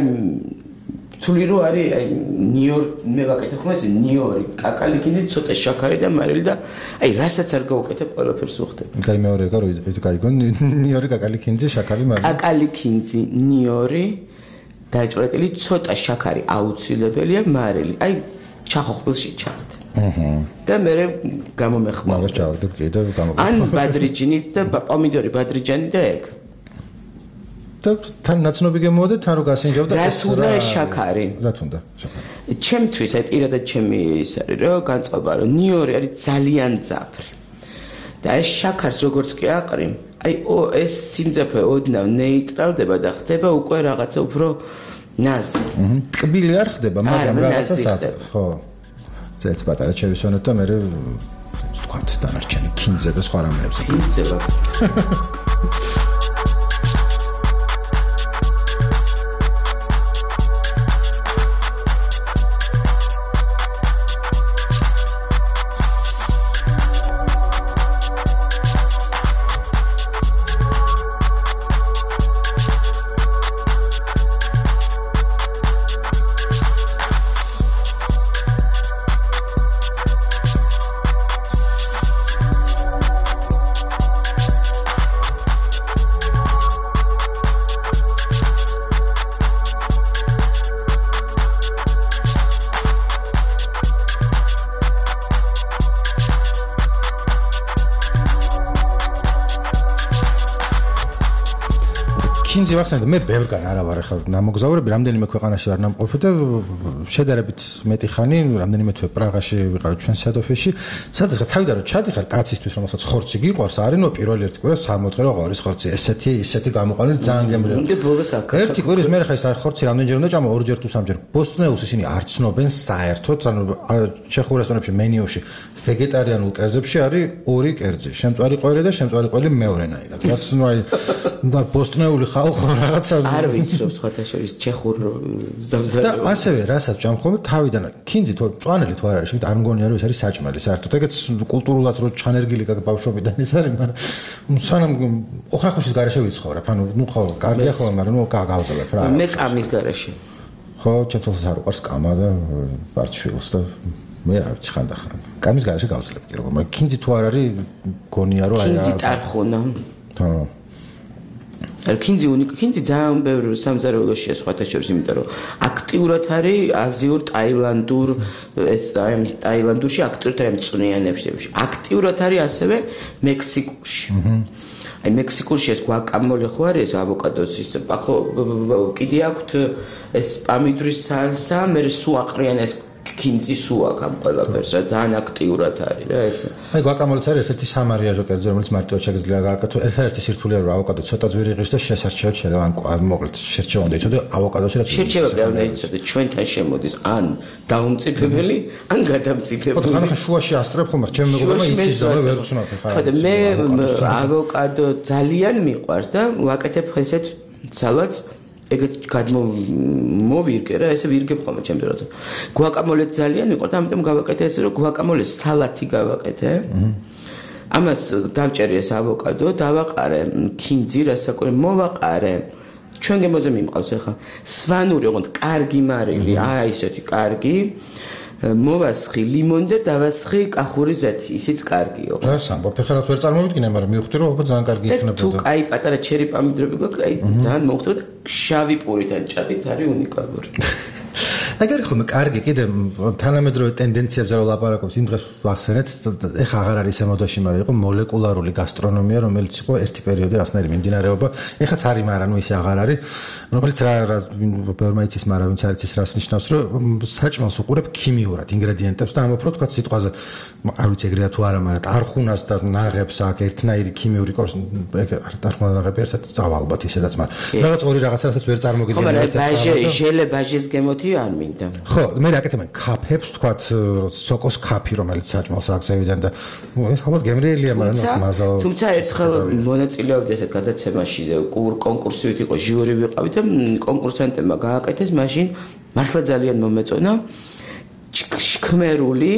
თული რო არის აი ნიორ მე ვაკეთებ ხოლმე ეს ნიორი კაკალი კინძი ცოტა შაქარი და მარილი და აი რასაც არ გავუკეთებ ყველაფერს უხდებ. კაი მეორე ეგა რო კაიგო ნიორი კაკალი კინძი შაქარი მარილი. კაკალი კინძი ნიორი დაჭრეტილი ცოტა შაქარი აუცილებელია მარილი. აი ჩახოხბილში ჩახდე. აჰა. და მე გამომეხმარ. მაგას ჩავდებ კიდე გამომეხმარ. ან ბადრიჯანის და პომიდორი ბადრიჯანი და ეგ. და თან ნაცნობი გემოვიდა, თან რო გასინჯავ და ეს რა ეს შაქარი. რა თუნდა, შაქარი. ჩემთვის აი პირადად ჩემი ის არის რომ განწყობა რომ ნიორი არის ძალიან ძაფრი. და ეს შაქარს როგორც კი აყრი, აი ეს სიმძაფე ოდნავ ნეიტრალდება და ხდება უკვე რაღაცა უფრო ნაზი. ტკბილი არ ხდება, მაგრამ რაღაცა საწყობს, ხო. ზეთ პატარა შევისვენოთ და მე ვთქვათ დანარჩენი ქინძზე და სხვა რამეებზე. ქინძზე ვარ. ქინძი ვახსენე მე ბევრგან არა ვარ ახლა ნამოგზაურები რამდენიმე ქვეყანაში ვარ ნამყოფი და შედარებით მეტი ხანი რამდენიმე თვე პრაღაში ვიყავი ჩვენ სედოფისში სადაც თავიდან რომ ჩადიხარ კაცისთვის რომელსაც ხორცი გიყვარს არინო პირველი ერთი კვირა სამოწყერო ღორის ხორცი ესეთი ისეთი გამოყვანილი ძალიან გემრიელი უნდა ბოლოს აქ ერთი კვირის მე ხა ეს ხორცი რამდენჯერ უნდა ჭამო ორჯერ თუ სამჯერ ბოსტნეულს ისინი არ ცნობენ საერთოდ ანუ ჩეხურ რესტორნებში მენიუში ვეგეტარიანულ კერძებში არის ორი კერძი შემწვარი ყველი და შემწვარი ყველი მეორენაირად რაც ნუ აი და ბოსტნეული ხალხო რაღაცა არ ვიცნობ სხვათა შორის ჩეხურ ზამზარ და ასევე რასაც ჭამხობ თავიდან ქინძი თუ მწვანელი თუ არ არის შეგეთ არ მგონია რომ ეს არის საჭმელი საერთოდ ეგეც კულტურულად რო ჩანერგილი გაკ ბავშვობიდან ის არის მაგრამ სანამ ოხრახოშის გარეშე ვიცხოვრებ ანუ ნუ ხო კარგია ხო მაგრამ ნუ გავძალებ რა მე კამის გარეშე ხო ჩემთვის არ უყარს კამა და პარტშვილს და მე არ ვიცი ხანდახან კამის გარეშე გავძლებ კი როგორ მაგრამ ქინძი თუ არ არის გონია რომ აი ქინძი ტარხონა ხო არ ქინძი უნიკ ქინძი ძალიან ბევრი სამზარეულოშია სხვათა შორის იმიტომ რომ აქტიურად არის აზიურ ტაილანდურ ეს აი ტაილანდურში აქტიურად არის მწვნიანებში აქტიურად არის ასევე მექსიკურში აი მექსიკურში ეს guacamole ხო არის ეს ავოკადოს ის ხო კიდე აქვთ ეს პამიდრის სალსა მე სუ აყრიან ეს ქინძი სუ აქვს ამ ყველაფერს რა ძალიან აქტიურად არის რა ეს აი guacamole-ც არის ესეთი სამარიაჟო კერძი რომელიც მარტივად შეგიძლია გააკეთო ერთ-ერთი სირთულეა რომ ავოკადო ცოტა ძვირი ღირს და შესარჩევად შეიძლება ან მოკლედ შერჩევა უნდა იცოდე ავოკადოს რაც შერჩევა უნდა იცოდე ჩვენთან შემოდის ან დაუმწიფებელი ან გადამწიფებელი ხო ხანახა შუაში ასწრებ ხომ მაგრამ ჩემი მეგობრებმა იცის და ვერ ვცნობ ხა ხო და მე ავოკადო ძალიან მიყვარს და ვაკეთებ ესეთ სალატს ეგეთ გადმოვირგე რა ესე ვირგებ ხოლმე ჩემს როცა guacamole ძალიან მიყვარს ამიტომ გავაკეთე ესე რომ guacamole სალათი გავაკეთე ამას დავჭერი ეს ავოკადო დავაყარე ქინძი რასაკვირ მოვაყარე ჩვენ გემოზე მიმყავს ახლა სვანური ოღონდ კარგი მარილი აი ესეთი კარგი მოვასხი ლიმონი და დავასხი კახური ზეთი ისიც კარგიო რა სამბო ფეხერად ვერ წარმოვიდგინე მაგრამ მივხვდი რომ ალბათ ძალიან კარგი იქნებოდა თუ აი პატარა ჩერი პამიდრები გვაქვს აი ძალიან მოხდება და შავი პურიდან ჭადით არის უნიკალური აგერ ხოლმე კარგი კიდე თანამედროვე ტენდენციებზე რომ ლაპარაკობთ იმ დღეს ვახსენეთ ეხა აღარ არის მოდაში მაგრამ იყო მოლეკულარული გასტრონომია რომელიც იყო ერთი პერიოდი ასნაირი მიმდინარეობა ეხაც არის მაგრამ ნუ ისე აღარ არის რომელიც რა ბევრმა იცის მაგრამ ვინც არ იცის რას ნიშნავს რომ საჭმელს უყურებ ქიმიურად ინგრედიენტებს და ამ უფრო თქვა სიტყვაზე არ ვიცი ეგრეა თუ არა მაგრამ ტარხუნას და ნაღებს აქ ერთნაირი ქიმიური კორს ეგ ტარხუნა ნაღები ერთად წავა ალბათ ისედაც მაგრამ რაღაც ორი რაღაცა რასაც ვერ წარმოგიდგენია ერთად ბაჟე ჟელე ბაჟის გემოთი არ მინდა ხო მე რაკეთებენ კაფებს თქვა სოკოს კაფი რომელიც საჭმელს აგზევიდან და ეს ალბათ გემრიელია მაგრამ ნუ მაზალ თუმცა ერთხელ მონაწილეობდი ესეთ გადაცემაში კონკურსივით იყო ჟიური ვიყავი და კონკურსანტებმა გააკეთეს მაშინ მართლა ძალიან მომეწონა შქმერული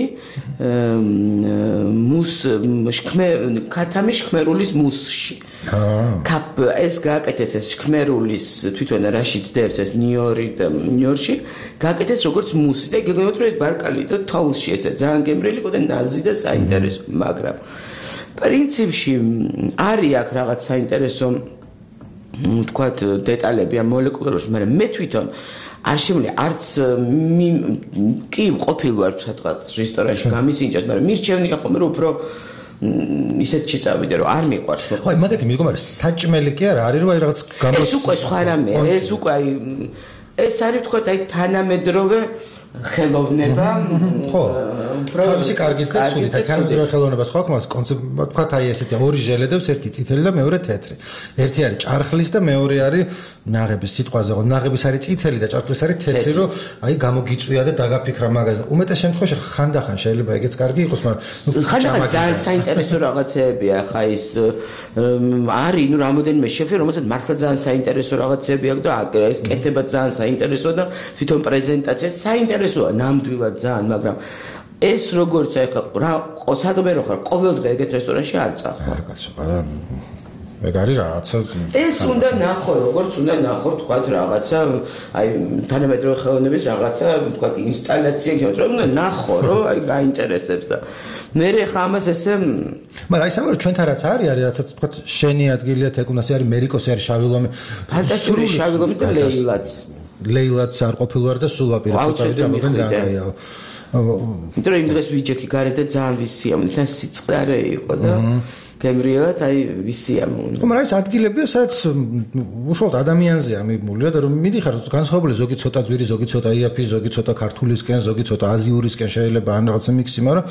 მუს შქმე ქათამი შქმერულის მუსში კაპ ეს გააკეთეს ეს შქმერულის თვითონ რაშიც დევს ეს ნიორი და ნიორში გააკეთეს როგორც მუსი და გეგმებოდ რომ ეს ბარკალი და თოვლში ესე ძალიან გემრიელი იყო და ნაზი და საინტერესო მაგრამ პრინციპში არის აქ რაღაც საინტერესო თქვათ დეტალები ამ მოლეკულარში მაგრამ მე თვითონ არ შემიძლია არც კი ყოფილი ვარ სადღაც რესტორანში გამისინჯას მაგრამ მირჩევნია ხოლმე რომ უფრო ისეთში წავიდე რომ არ მიყვარს. ხო, მაგათი მიგონია საჭმელი კი არა, არის რომ აი რაღაც გამო ეს უკვე სხვა რამეა, ეს უკვე აი ეს არის თქვა აი თანამედროვე ხელოვნება ხო თავისი კარგით და ცუდით აი თანამედროვე ხელოვნება სხვა ხმას კონცეფტ თქვა აი ესეთი ორი ჟელედებს ერთი წითელი და მეორე თეთრი ერთი არის ჭარხლის და მეორე არის ნაღების სიტყვაზე ხო ნაღების არის წითელი და ჭარხლის არის თეთრი რომ აი გამოგიწვია და დაგაფიქრა მაგაზე უმეტეს შემთხვევაში ხანდახან შეიძლება ეგეც კარგი იყოს მაგრამ ხანდახან ძალიან საინტერესო რაღაცეებია ხა ის არის ნუ რამოდენიმე შეფი რომელსაც მართლა ძალიან საინტერესო რაღაცეები აქვს და ეს კეთება ძალიან საინტერესოა და თვითონ პრეზენტაცია საინტერესოა ნამდვილად ძალიან მაგრამ ეს როგორც აი ხა სადმე რო ხარ ყოველდღე ეგეთ რესტორანში არ წახარ არა კაცო არა ეგ არის რაღაცა ეს უნდა ნახო როგორც უნდა ნახო თქვა რაღაცა აი თანამედროვე ხელოვნების რაღაცა თქვა ინსტალაცია იმიტომ უნდა ნახო რომ აი გაინტერესებს და მე ხა ამას ესე მაგრამ აი სამარო ჩვენთან რაც არის არის რაღაცა თქვა შენი ადგილია თეკუნასი არის მერიკოსი არის შავი ლომი ფანტასტიკური შავი ლომი და ლეილაც ლეილაც არ ყოფილვარ და სულ აპირებდა წავიდე ამგან ძალიან კაიაო იმიტომ რომ იმ დღეს ვიჯექი გარეთ და ძალიან ვისიამოვნე თან სიწყარე იყო და გემრიელად აი ვისიამოვნე ხო მაგრამ ეს ადგილებია სადაც უშუალოდ ადამიანზეა მიბმული და რომ მიდიხარ განსხვავებული ზოგი ცოტა ძვირი ზოგი ცოტა იაფი ზოგი ცოტა ქართულისკენ ზოგი ცოტა აზიურისკენ შეიძლება ან რაღაცა მიქსი მაგრამ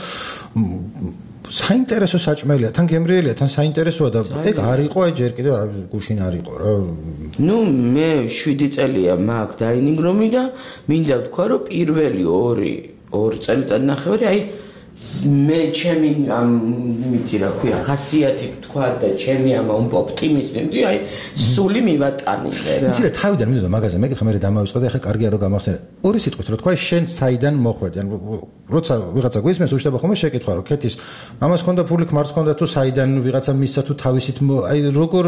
საინტერესო საჭმელია თან გემრიელია თან საინტერესოა და ეგ არ იყო აი ჯერ კიდევ გუშინ არ იყო რა ნუ მე შვიდი წელია მაქვს დაინინგ რომი და მინდა ვთქვა რომ პირველი ორი ორ წელიწად ნახევარი აი მე ჩემი ამ მითი რა ქვია ხასიათი თქვა და ჩემი ამ ოპტიმიზმი მე აი სული მივატანე რა იცი რა თავიდან მინდოდა მაგაზე მე კითხა მე დამავიწყო და ახლა კარგია რომ გამახსენე ორი სიტყვით რა თქვა შენ საიდან მოხვედი ან როცა ვიღაცა გვისმენს უშტება ხოლმე შეკითხვა რომ ქეთის მამას ქონდა ფული ქმარს ქონდა თუ საიდან ვიღაცა მისცა თუ თავისით აი როგორ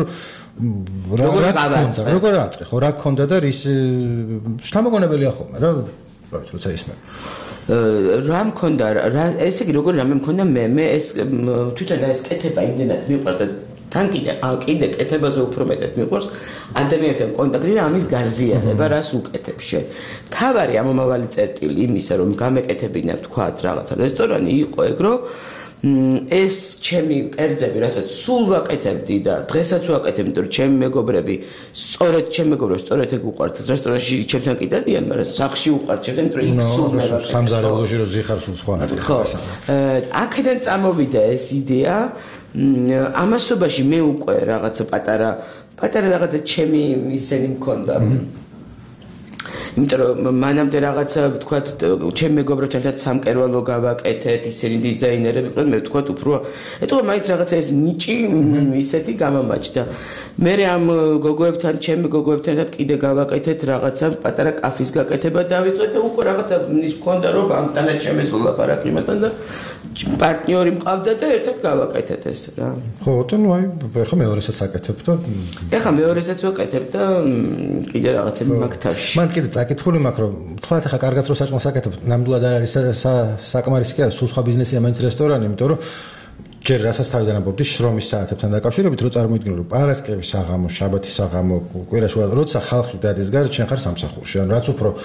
რა ქონდა როგორ აწყე ხო რა ქონდა და რის შთამოგონებელია ხოლმე რა როცა ისმენ რა მქონდა რა ესე იგი როგორ რამე მქონდა მე მე ეს თვითონ ეს კეთება იმდენად მიყვარს და თან კიდე კიდე კეთებაზე უფრო მეტად მიყვარს ადამიანთან კონტაქტი და ამის გაზიანება რას უკეთებ შენ თავარი ამომავალი წერტილი იმისა რომ გამეკეთებინა თქვათ რაღაცა რესტორანი იყო ეგ რომ ეს ჩემი კერძები რასაც სულ ვაკეთებდი და დღესაც ვაკეთებ იმიტომ რომ ჩემი მეგობრები სწორედ ჩემი მეგობრები სწორედ ეგ უყვართ რესტორანში ჩემთან კიდადიან მაგრამ სახში უყვართ ჩემთან იმიტომ რომ იქ სულ მე ვაკეთებ სამზარეულოში რო ზიხარ სულ სხვა ხო აქედან წამოვიდა ეს იდეა ამასობაში მე უკვე რაღაცა პატარა პატარა რაღაცა ჩემი ისენი მქონდა იმიტომ რომ მანამდე რაღაცა ვთქვათ ჩემ მეგობრებთან ერთად სამკერვალო გავაკეთეთ ისინი დიზაინერები იყვნენ მე ვთქვათ უფრო ეტყობა მაინც რაღაცა ეს ნიჭი ისეთი გამამაჩდა მე ამ გოგოებთან ჩემ გოგოებთან ერთად კიდე გავაკეთეთ რაღაცა პატარა კაფის გაკეთება დავიწყეთ და უკვე რაღაცა ის მქონდა რომ ბანკთანაც შემეძლო ლაპარაკი იმასთან და პარტნიორი მყავდა და ერთად გავაკეთეთ ეს რა ხო და ნუ აი ეხლა მეორესაც აკეთებ და ეხლა მეორესაც ვაკეთებ და კიდე რაღაცები მაგ თავში მან კიდე აკითხული მაქვს რომ თლათ ახლა კარგად რო საჭმელს აკეთებ ნამდვილად არ არის საკმარისი კი არა სულ სხვა ბიზნესია მაინც რესტორანი იმიტომ რომ ჯერ რასაც თავიდან ამბობდი შრომის საათებთან დაკავშირებით რო წარმოვიდგინე რომ პარასკევის საღამო შაბათის საღამო კვირაში როცა ხალხი დადის გარეთ შენ ხარ სამსახურში ან რაც უფრო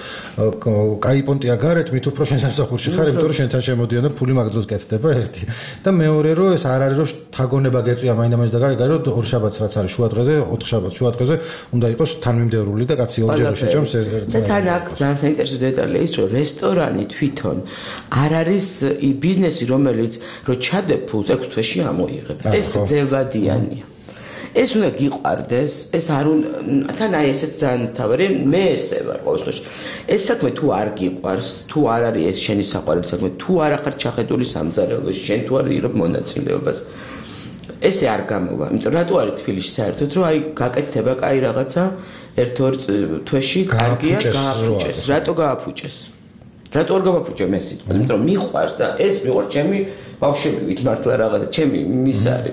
კაი პონტია გარეთ მით უფრო შენ სამსახურში ხარ იმიტომ რომ შენთან შემოდიან და ფული მაგ დროს კეთდება ერთი და მეორე რომ ეს არ არის რომ თაგონება გეწვია მაინდა-მაინც და გაიგო რომ ორ შაბათს რაც არის შუა დღეზე ოთხ შაბათს შუა დღეზე უნდა იყოს თანმიმდევრული და კაცი ორჯერ შეჭამს და თან აქ ძალიან საინტერესო დეტალია ის რომ რესტორანი თვითონ არ არის ბიზნესი რომელიც რო ჩადებ ფულს ექვს თვეში ამოიღებ. ეს ძევადიანია. ეს უნდა გიყვარდეს, ეს არ უნდა თან აი ესეც ძალიან თავარი მე ესე ვარ ყოველ შემთხვევაში. ეს საქმე თუ არ გიყვარს, თუ არ არის ეს შენი საყვარელი საქმე, თუ არ ახარ ჩახედული სამზარეულოში, შენ თუ არ იღებ მონაწილეობას. ესე არ გამოვა. იმიტომ რატო არის თბილისში საერთოდ რომ აი გაკეთდება კაი რაღაცა ერთ-ორ თვეში კარგია გააფუჭეს. რატო გააფუჭეს? რატო არ გავაფუჭე მე სიტყვა? იმიტომ რომ მიყვარს და ეს მიყვარს ჩემი ბავშვებით მართლა რაღაცა ჩემი მის არის.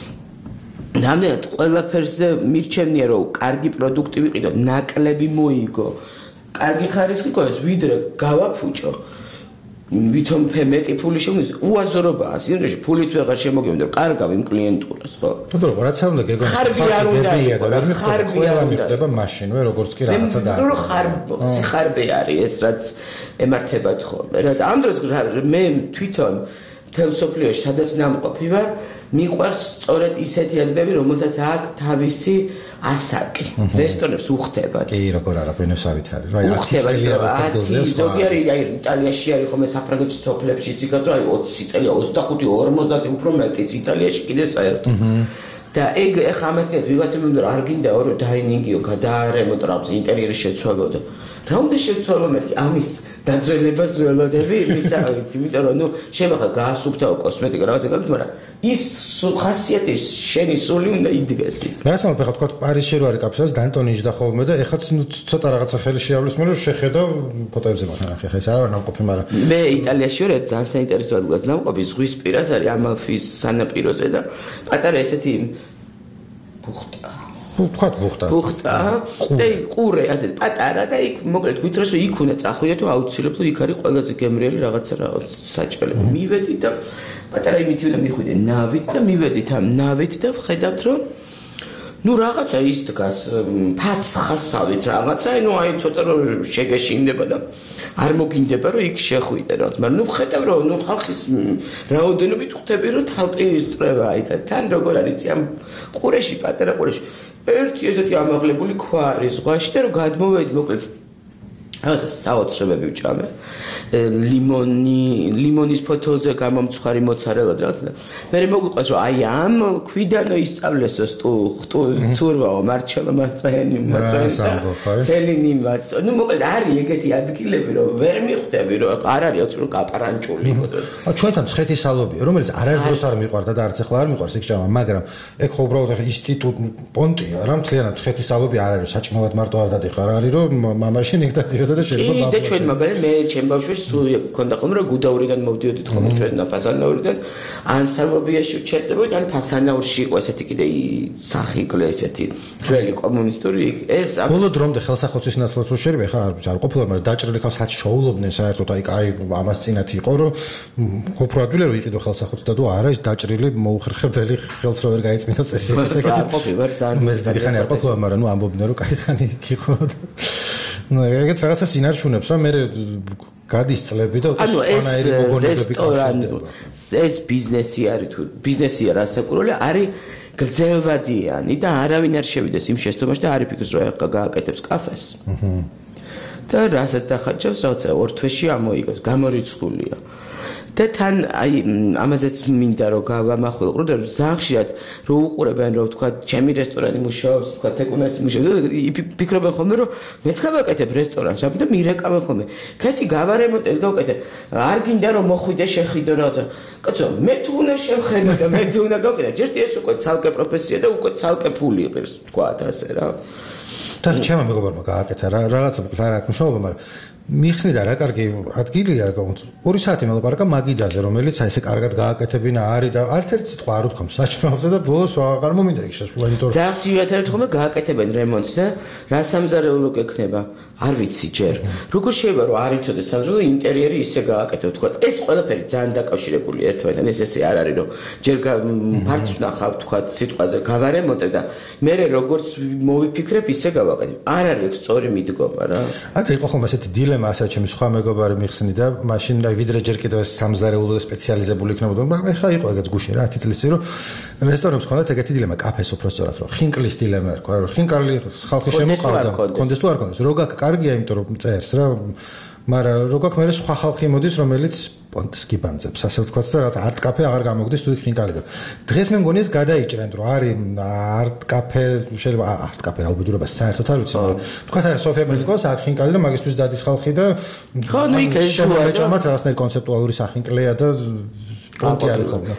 ნამდვილად ყველაფერზე მირჩენია რომ კარგი პროდუქტი ვიყიდო, ნაკლები მოიგო. კარგი ხარისხი ყოს ვიდრე გავაფუჭო. ვითომ მეტი ფული შემოდის უაზრობაა სინდროში ფულით ვეღარ შემოგევინდა რომ კარგავ იმ კლიენტურას ხო თუმცა რაც არ უნდა გეგონა ხარბი არ უნდა იყოს ხარბი არ უნდა ხდება მაშინვე როგორც კი რაღაცა და რო ხარბი ხარბი არის ეს რაც ემართებათ ხოლმე რა ამ დროს მე თვითონ მთელ მსოფლიოში სადაც ნამყოფი ვარ, მიყვარს სწორედ ისეთი ადგილები, რომელსაც აქვს თავისი ასაკი. რესტორნებს უხდებათ. კი, როგორ არა, ბენესავით არის. რა, უხდებათ, ათი ზოგი არის, აი იტალიაში არის ხოლმე საფრანგეთის სოფლებში იცით, რომ აი ოცი წელი, ოცდახუთი, ორმოცდაათი უფრო მეტიც იტალიაში კიდე საერთოდ. და ეგ ეხა ამათიათ ვიღაცამ უნდა არ გინდაო რომ დაინინგიო, გადაარემონტო, რა ვიცი, ინტერიერი შეცვალო და რა უნდა შეცვალო მეთქი ამის დაძველებას ველოდები მისავით, იმიტომ რომ ნუ შემახა გაასუფთავო კოსმეტიკა რაღაცა გაკეთე, მაგრამ ის ხასიათი შენი სული უნდა იდგეს. რას ამბობ ხა თქვა პარიზში რო არის კაფესაც დანტონიში და ხოლმე და ეხაც ნუ ცოტა რაღაცა ხელი შეავლის მე რომ შეხედა ფოტოებზე მაგ ხა ეს არა ნამყოფი, მაგრამ მე იტალიაში ვარ, ძალიან საინტერესო ადგილას ნამყოფი, ზღვის პირას არის ამალფის სანაპიროზე და პატარა ესეთი ბუხტა თქვათ ბუხტა. ბუხტა და ყურე, ასე პატარა და იქ მოკლედ გვითხრას რომ იქ უნდა წახვიდე თუ აუცილებლად იქ არის ყველაზე გემრიელი რაღაცა რაღაც საჭმელები. მივედი და პატარა იმით უნდა მიხვიდე ნავით და მივედით ამ ნავით და ვხედავთ რომ ნუ რაღაცა ის დგას ფაცხასავით რაღაცა, ნუ აი ცოტა რომ შეგეშინდება და არ მოგინდება რომ იქ შეხვიდე რა, მაგრამ ნუ ვხედავ რომ ნუ ხალხის რაოდენობით ხვდები რომ თავპირისტრევა აი და თან როგორ არის ამ ყურეში, პატარა ყურეში ერთი ესეთი ამაღლებული ქვა არის ზღვაში და რომ გადმოვედი მოკლედ რაღაცა საოცრებები ვჭამე ლიმონი ლიმონის ფოთოლზე გამომცხარი მოცარელა და მე მოგვიყვეს რომ აი ამ ქვიდანო ისწავლესო სტუ ხტუ ცურვაო მარჩელო მასტრაენი მასტრაენი ფელინი მაც ნუ მოკლედ არის ეგეთი ადგილები რომ ვერ მიხვდები რომ არ არის აუცილებლად კაპარანჭული ა ჩვენთან ცხეთის სალობია რომელიც არასდროს არ მიყვარდა და არც ახლა არ მიყვარს იქ ჭამა მაგრამ ეგ ხო უბრალოდ ახლა ინსტიტუტ პონტია რა მთლიანად ცხეთის სალობი არ არის საჭმელად მარტო არ დადიხარ არის რომ მამაშენ იქ დადიხარ და შეიძლება და ჩვენ მაგალითად მე ჩემ ბავშვში სულ ქონდა ხოლმე რომ გუდაურიდან მოვდიოდით ხოლმე ჩვენ ფასანაურიდან ან სალობიაში ვჩერდებოდით ან ფასანაურში იყო ესეთი კიდე სახიკლე ესეთი ძველი კომუნისტური ეს ბოლო დრომდე ხელსაყოთის ნაცვლად რო შეიძლება ხა არ ყოფილა მაგრამ დაჭრილი ხალხსაც შოულობდნენ საერთოდ აი აი ამას წინათ იყო რომ უფრო ადვილი რომ იყიდო ხელსაყოთს და თუ არა ის დაჭრილი მოუხერხებელი ხელს რო ვერ გაიწმინდა წესი ეგეთი არ ყოფილა ძალიან მე დიდი ხანი არ ყოფილა მაგრამ ნუ ამბობდნენ რომ კაი ხანი იყო ნუ ეგეც რაღაცა სინარჩუნებს რა მე გადის წლები და ანუ ეს რესტორანი ეს ბიზნესი არის თუ ბიზნესია რასაკურველი არის გრძელვადიანი და არავინ არ შევიდეს იმ შეცდომაში და არ იფიქროს რომ ეხლა გააკეთებს კაფეს და რასაც დახარჯავს რაღაცა ორ თვეში ამოიგებს გამორიცხულია და თან აი ამაზეც მინდა რომ გავამახვილო და ძალიან ხშირად რო უყურებენ რომ თქვა ჩემი რესტორანი მუშაობს თქვა თეკუნასი მუშაობს ფიქრობენ ხოლმე რომ მეც გავაკეთებ რესტორანს და მირეკავენ ხოლმე კეთი გავარემონტე ეს გავაკეთე არ გინდა რომ მოხვიდე შეხედო რაღაცა კაცო მე თუ უნდა შევხედო და მე თუ უნდა გავაკეთე ჯერტი ეს უკვე ცალკე პროფესია და უკვე ცალკე ფული იყირს თქვა ასე რა და ჩემო მეგობარმა გააკეთა რაღაცა რა აქვს მშობლობა მაგრამ მიხსნიდა რა კარგი ადგილია ორი საათი მელაპარაკა მაგიდაზე რომელიც აი ესე კარგად გააკეთებინა არის და არც ერთ სიტყვა არ უთქვამს საჭმელზე და ბოლოს აღარ მომინდა იქ შესვლა იმიტომ ძალიან სიუათერად ხოლმე გააკეთებენ რემონტს და რა სამზარეულო გექნება არ ვიცი ჯერ როგორ შეიძლება რომ არ იცოდეს სამზარეულო ინტერიერი ისე გააკეთო თქვა ეს ყველაფერი ძალიან დაკავშირებული ერთმანეთთან ეს ესე არ არის რომ ჯერ ფარც ვნახავ თქვა სიტყვაზე გავარემონტე და მე როგორც მოვიფიქრებ ისე გავაკეთებ არ არის ეგ სწორი მიდგომა რა აქ იყო ხოლმე ესეთი დილემა ასე ჩემი სხვა მეგობარი მიხსნიდა მაშინ და ვიდრე ჯერ კიდევ სამზარეულო და სპეციალიზებული იქნებოდა მაგრამ ეხა იყო ეგეც გუშინ რა ათი წლის წინ რომ რესტორნებს ჰქონდათ ეგეთი დილემა კაფეს უბრალოდ რომ ხინკლის დილემა ერქვა რომ ხინკალი ხალხი შემოყავდა კონდეს თუ არ კონდეს რო გაკ კარგია იმიტომ რომ წერს რა მაგრამ რო გაკ მე სხვა ხალხი მოდის რომელიც პონტს გიბანძებს ასე ვთქვათ და რაღაც არტ კაფე აღარ გამოგდის თუ იქ ხინკალი და დღეს მე მგონი ეს გადაიჭრენ რომ არის არტ კაფე შეიძლება არტ კაფე რა უბედურება საერთოდ არ ვიცი მაგრამ ვთქვათ არის სოფია მელიკოს აქ ხინკალი და მაგისთვის დადის ხალხი და ხო ნუ იქ ეს შეჭამაც რაღაცნაირ კონცეპტუალური სახინკლეა და პონტი არის ხოლმე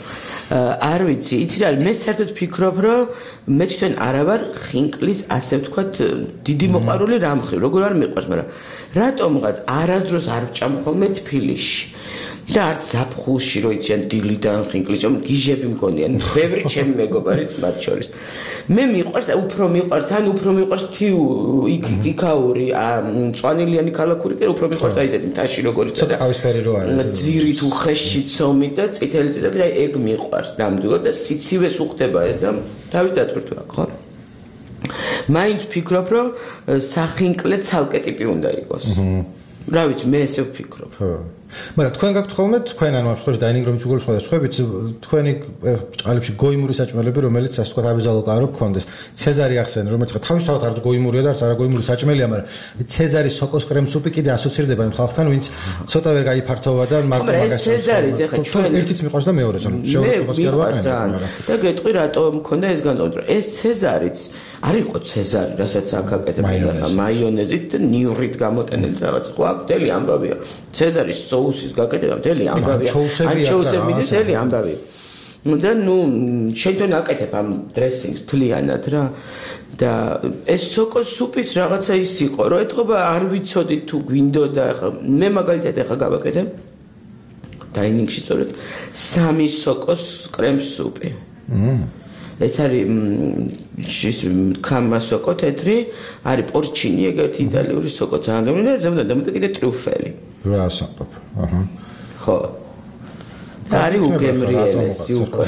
არ ვიცი იცი რა მე საერთოდ ფიქრობ რომ მე თვითონ არა ვარ ხინკლის ასე ვთქვათ დიდი მოყვარული რამხრივ როგორ არ მიყვარს მაგრამ რატომღაც არასდროს არ ვჭამ ხოლმე თბილისში და არც ზაფხულში რო იციან დილიდან ხინკლის ჭამ გიჟები მგონიან ბევრი ჩემი მეგობარიც მათ შორის მე მიყვარს უფრო მიყვარს თან უფრო მიყვარს თიუ იქ იქაური მწვანილიანი ქალაქური კი უფრო მიყვარს აი ესეთი მთაში როგორიც და ყავისფერი რო არის ძირით უხეში ცომი და წითელი წითელი და ეგ მიყვარს ნამდვილად და სიცივეს უხდება ეს და თავის დატვირთვა ხო მაინც ფიქრობ რომ სახინკლე ცალკე ტიპი უნდა იყოს რა ვიცი, მე ესე ვფიქრობ. ხო. მაგრამ თქვენ გაქვთ ხოლმე თქვენ ანუ შემთხვევაში დაინინგ რომ ცუგულს ხოლმე სხვაებიც თქვენი ჭყალებში გოიმური საჭმელები რომელიც ასე თქვა აბეზალო კარო გქონდეს ცეზარი ახსენე რომელიც ხა თავისთავად არც გოიმურია და არც არა გოიმური საჭმელია მაგრამ ცეზარი სოკოს კრემ სუპი კიდე ასოცირდება იმ ხალხთან ვინც ცოტა ვერ გაიფართოვა და მარტო მაგას ცეზარი ეხა ჩვენ ერთიც მიყვარს და მეორეც ანუ შეუძლებას კი არ ვაყენებ და გეტყვი რატო მქონდა ეს განტოვნა ეს ცეზარიც არ იყო ცეზარი რასაც აქ აკეთებდა მაიონეზით და ნივრით გამოტენილი რაღაც ხო აქ მთელი ამბავია ცეზარის соусის გაკეთება მთელი ამბავია ანჩოუსები და მთელი ამბავი და ნუ შენ აკეთებ ამ დრესინგს თლიანად რა და ეს სოკოს სუპიც რაღაცა ის იყო რომ ეთქობა არ ვიცოდი თუ გვინდოდა ახლა მე მაგალითად ახლა გავაკეთებ დაინინგში სწორედ სამი სოკოს კრემ სუპი ეს არის კამა სოკო თეთრი არის პორჩინი ეგეთი იტალიური სოკო ძალიან გემრიელი და ზემოდან დამეტა კიდე ტრიუფელი რა ასამბობ აჰა ხო და არის უგემრიელესი უკვე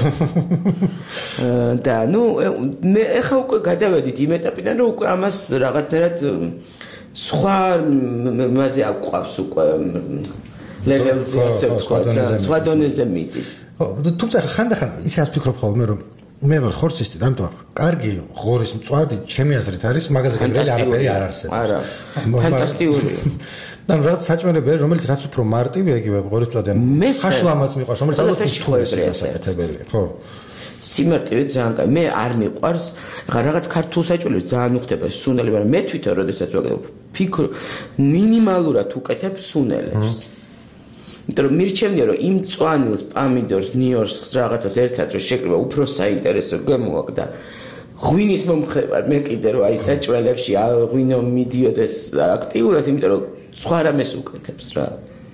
და ნუ მე ახლა უკვე გადავედით იმ ეტაპიდან რომ უკვე ამას რაღაცნაირად სხვა მასე აყვავს უკვე ლეველზე ასე ვთქვა სხვა დონეზე მიდის ხო თუმცა ხანდახან ისე ας ფიქრობ ხოლმე რომ მე ვარ ხორცისტი და ამიტომ კარგი ღორის მწვადი ჩემი აზრით არის მაგაზე გემრიელი არაფერი არ არსებობს არა ფანტასტიკურია და რაც საჭმელები რომელიც რაც უფრო მარტივია იგივე ღორის მწვადი ან ხაშლამაც მიყვარს რომელიც ალბათ უთუეს დასაკეთებელია ხო სიმარტივე ძალიან კაი მე არ მიყვარს ხა რაღაც ქართულ საჭმელებს ძალიან უხდება სუნელი მაგრამ მე თვითონ როდესაც ვაკეთებ ფიქრ მინიმალურად უკეთებ სუნელებს იმიტომ რომ მირჩენია რომ იმ წვანილს, პამიდორს, ნიორს რაღაცას ერთად რომ შეკრიბა უფრო საინტერესო გამოაქვს ღვინის მომხრევარ მე კიდე რომ აი საჭმელებში ღვინო მიდიოდეს აქტიურად იმიტომ რომ სხვა რამეს უკეთებს რა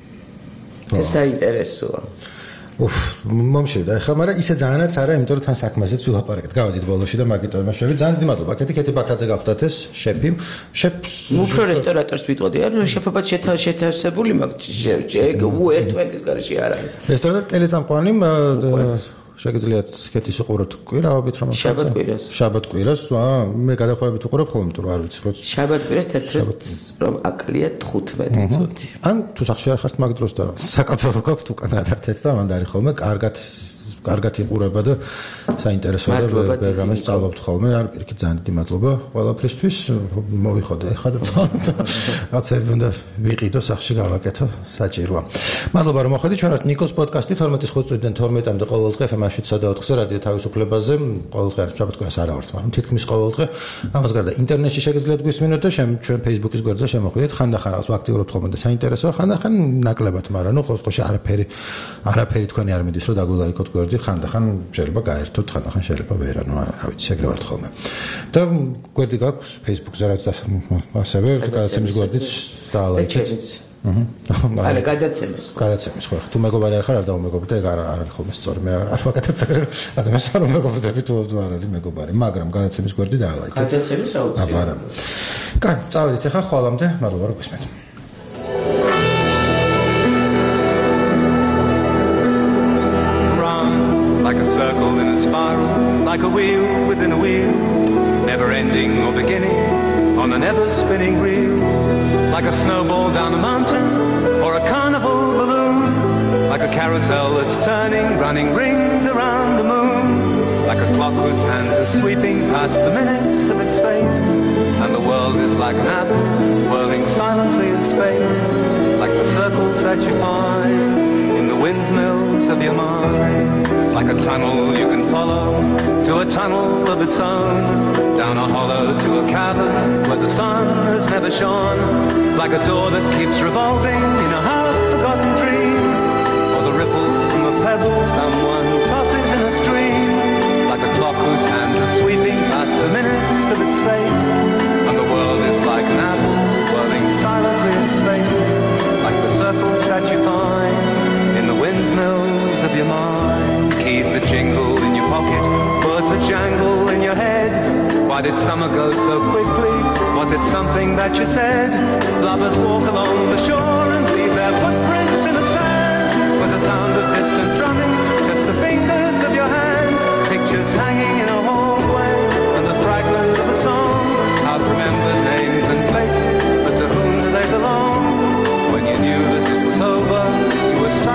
ეს საინტერესოა უფ მომშევდა ახლა მაგრამ ისე ძალიანაც არა იმიტომ რომ თან საქმეზეც ვილაპარაკეთ გავედით ბოლოში და მაგიტო იმაშები ძალიან დიდი მადლობა კეთი კეთი ბაქრაძე გახდათ ეს შეფი შეფს უფრო რესტორატორს ვიტყოდი არა შეფებად შეთანხმებული მაგ ეგ უერთმეტის გარეშე არ არის რესტორატორ ტელეწამყვანი შეგიძლიათ კეთის უყუროთ კვირაობით რომ შაბათ კვირას შაბათ კვირას აა მე გადახვევებით უყურებ ხოლმე თუ არ ვიცი ხო შაბათ კვირას თერთმეტ რომ აკლია თხუთმეტი წუთი ან თუ სახში არ ხართ მაგ დროს და საკაფელო გაქვთ უკან გადართეთ და მანდ არის ხოლმე კარგად კარგად იყურება და საინტერესოა და ვერ რამეს წალობთ ხოლმე არ პირიქით ძალიან დიდი მადლობა ყველაფრისთვის მოვიხოდე ახლა და რაღაცები უნდა ვიყიდო სახში გავაკეთო საჭიროა მადლობა რომ მოხვედით ჩვენ ვართ ნიკოს პოდკასტი თორმეტის ხუთ წუთიდან თორმეტამდე ყოველდღე ეფ ემ შვიდსა და ოთხზე რადიო თავისუფლებაზე ყოველდღე არ შაბათ-კვირას არ ავართ მაგრამ თითქმის ყოველდღე ამას გარდა ინტერნეტში შეგიძლიათ გვისმინოთ და ჩვენ Facebook-ის გვერდზე შემოხვიდეთ ხანდახან რაღაც ვაქტიურობთ ხოლმე და საინტერესოა ხანდახან ნაკლებად მაგრამ ნუ ყოველდღე არაფერი არაფერი თქვენი არ მიდის რომ დაგულაიქოთ გვერდზე ხანდახან შეიძლება გაერთოთ ხანდახან შეიძლება ვერ ანუ რა ვიცი ეგრე ვართ ხოლმე და გვერდი გაქვს Facebook-ზე რაც ასევე გადაცემის გვერდიც დაალაიქეთ აჰა არა გადაცემის გადაცემის ხო თუ მეგობარი არ ხარ არ დავმეგობრდე ეგ არ არის ხოლმე სწორი მე არ ვაკეთებ ეგრე ადამიანს არ უმეგობრდები თუ არ არის მეგობარი მაგრამ გადაცემის გვერდი დაალაიქეთ გადაცემის აუცილებლად აბარა კაი წავედით ახლა ხვალამდე მადლობა რომ გისმენთ Like a circle in a spiral, like a wheel within a wheel, never ending or beginning, on an ever-spinning reel, like a snowball down a mountain, or a carnival balloon, like a carousel that's turning, running rings around the moon, like a clock whose hands are sweeping past the minutes of its face, and the world is like an apple, whirling silently in space, like the circles that you find in the windmills of your mind. Like a tunnel you can follow to a tunnel of its own, down a hollow to a cavern where the sun has never shone, like a door that keeps revolving in a half-forgotten dream, or the ripples from a pebble someone tosses in a stream, like a clock whose hands are sweeping past the minutes of its face, and the world is like an apple whirling silently in space, like the circles that you find in the windmills of your mind. Keys that jingle in your pocket, words that jangle in your head. Why did summer go so quickly? Was it something that you said? Lovers walk along the shore and leave their footprints in the sand. Was the sound of distant drumming just the fingers of your hand? Pictures hanging in a hallway and the fragment of a song. Half remembered names and faces, but to whom do they belong?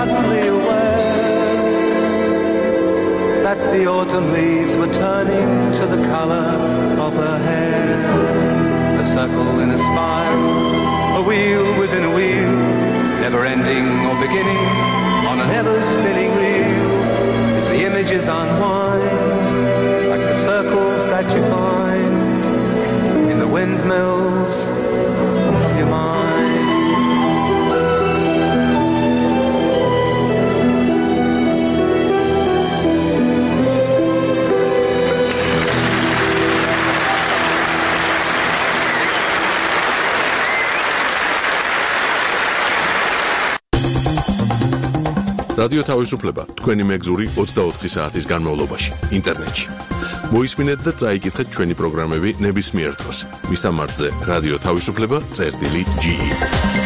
suddenly aware that the autumn leaves were turning to the color of her hair. A circle in a spiral, a wheel within a wheel, never ending or beginning on an ever-spinning reel. As the images unwind, like the circles that you find in the windmills of your mind. რადიო თავისუფლება თქვენი მეგზური ოცდაოთხი საათის განმავლობაში ინტერნეტში. მოისმინეთ და წაიკითხეთ ჩვენი პროგრამები ნებისმიერ დროს. მისამართზე რადიო თავისუფლება წერტილი ჯი ი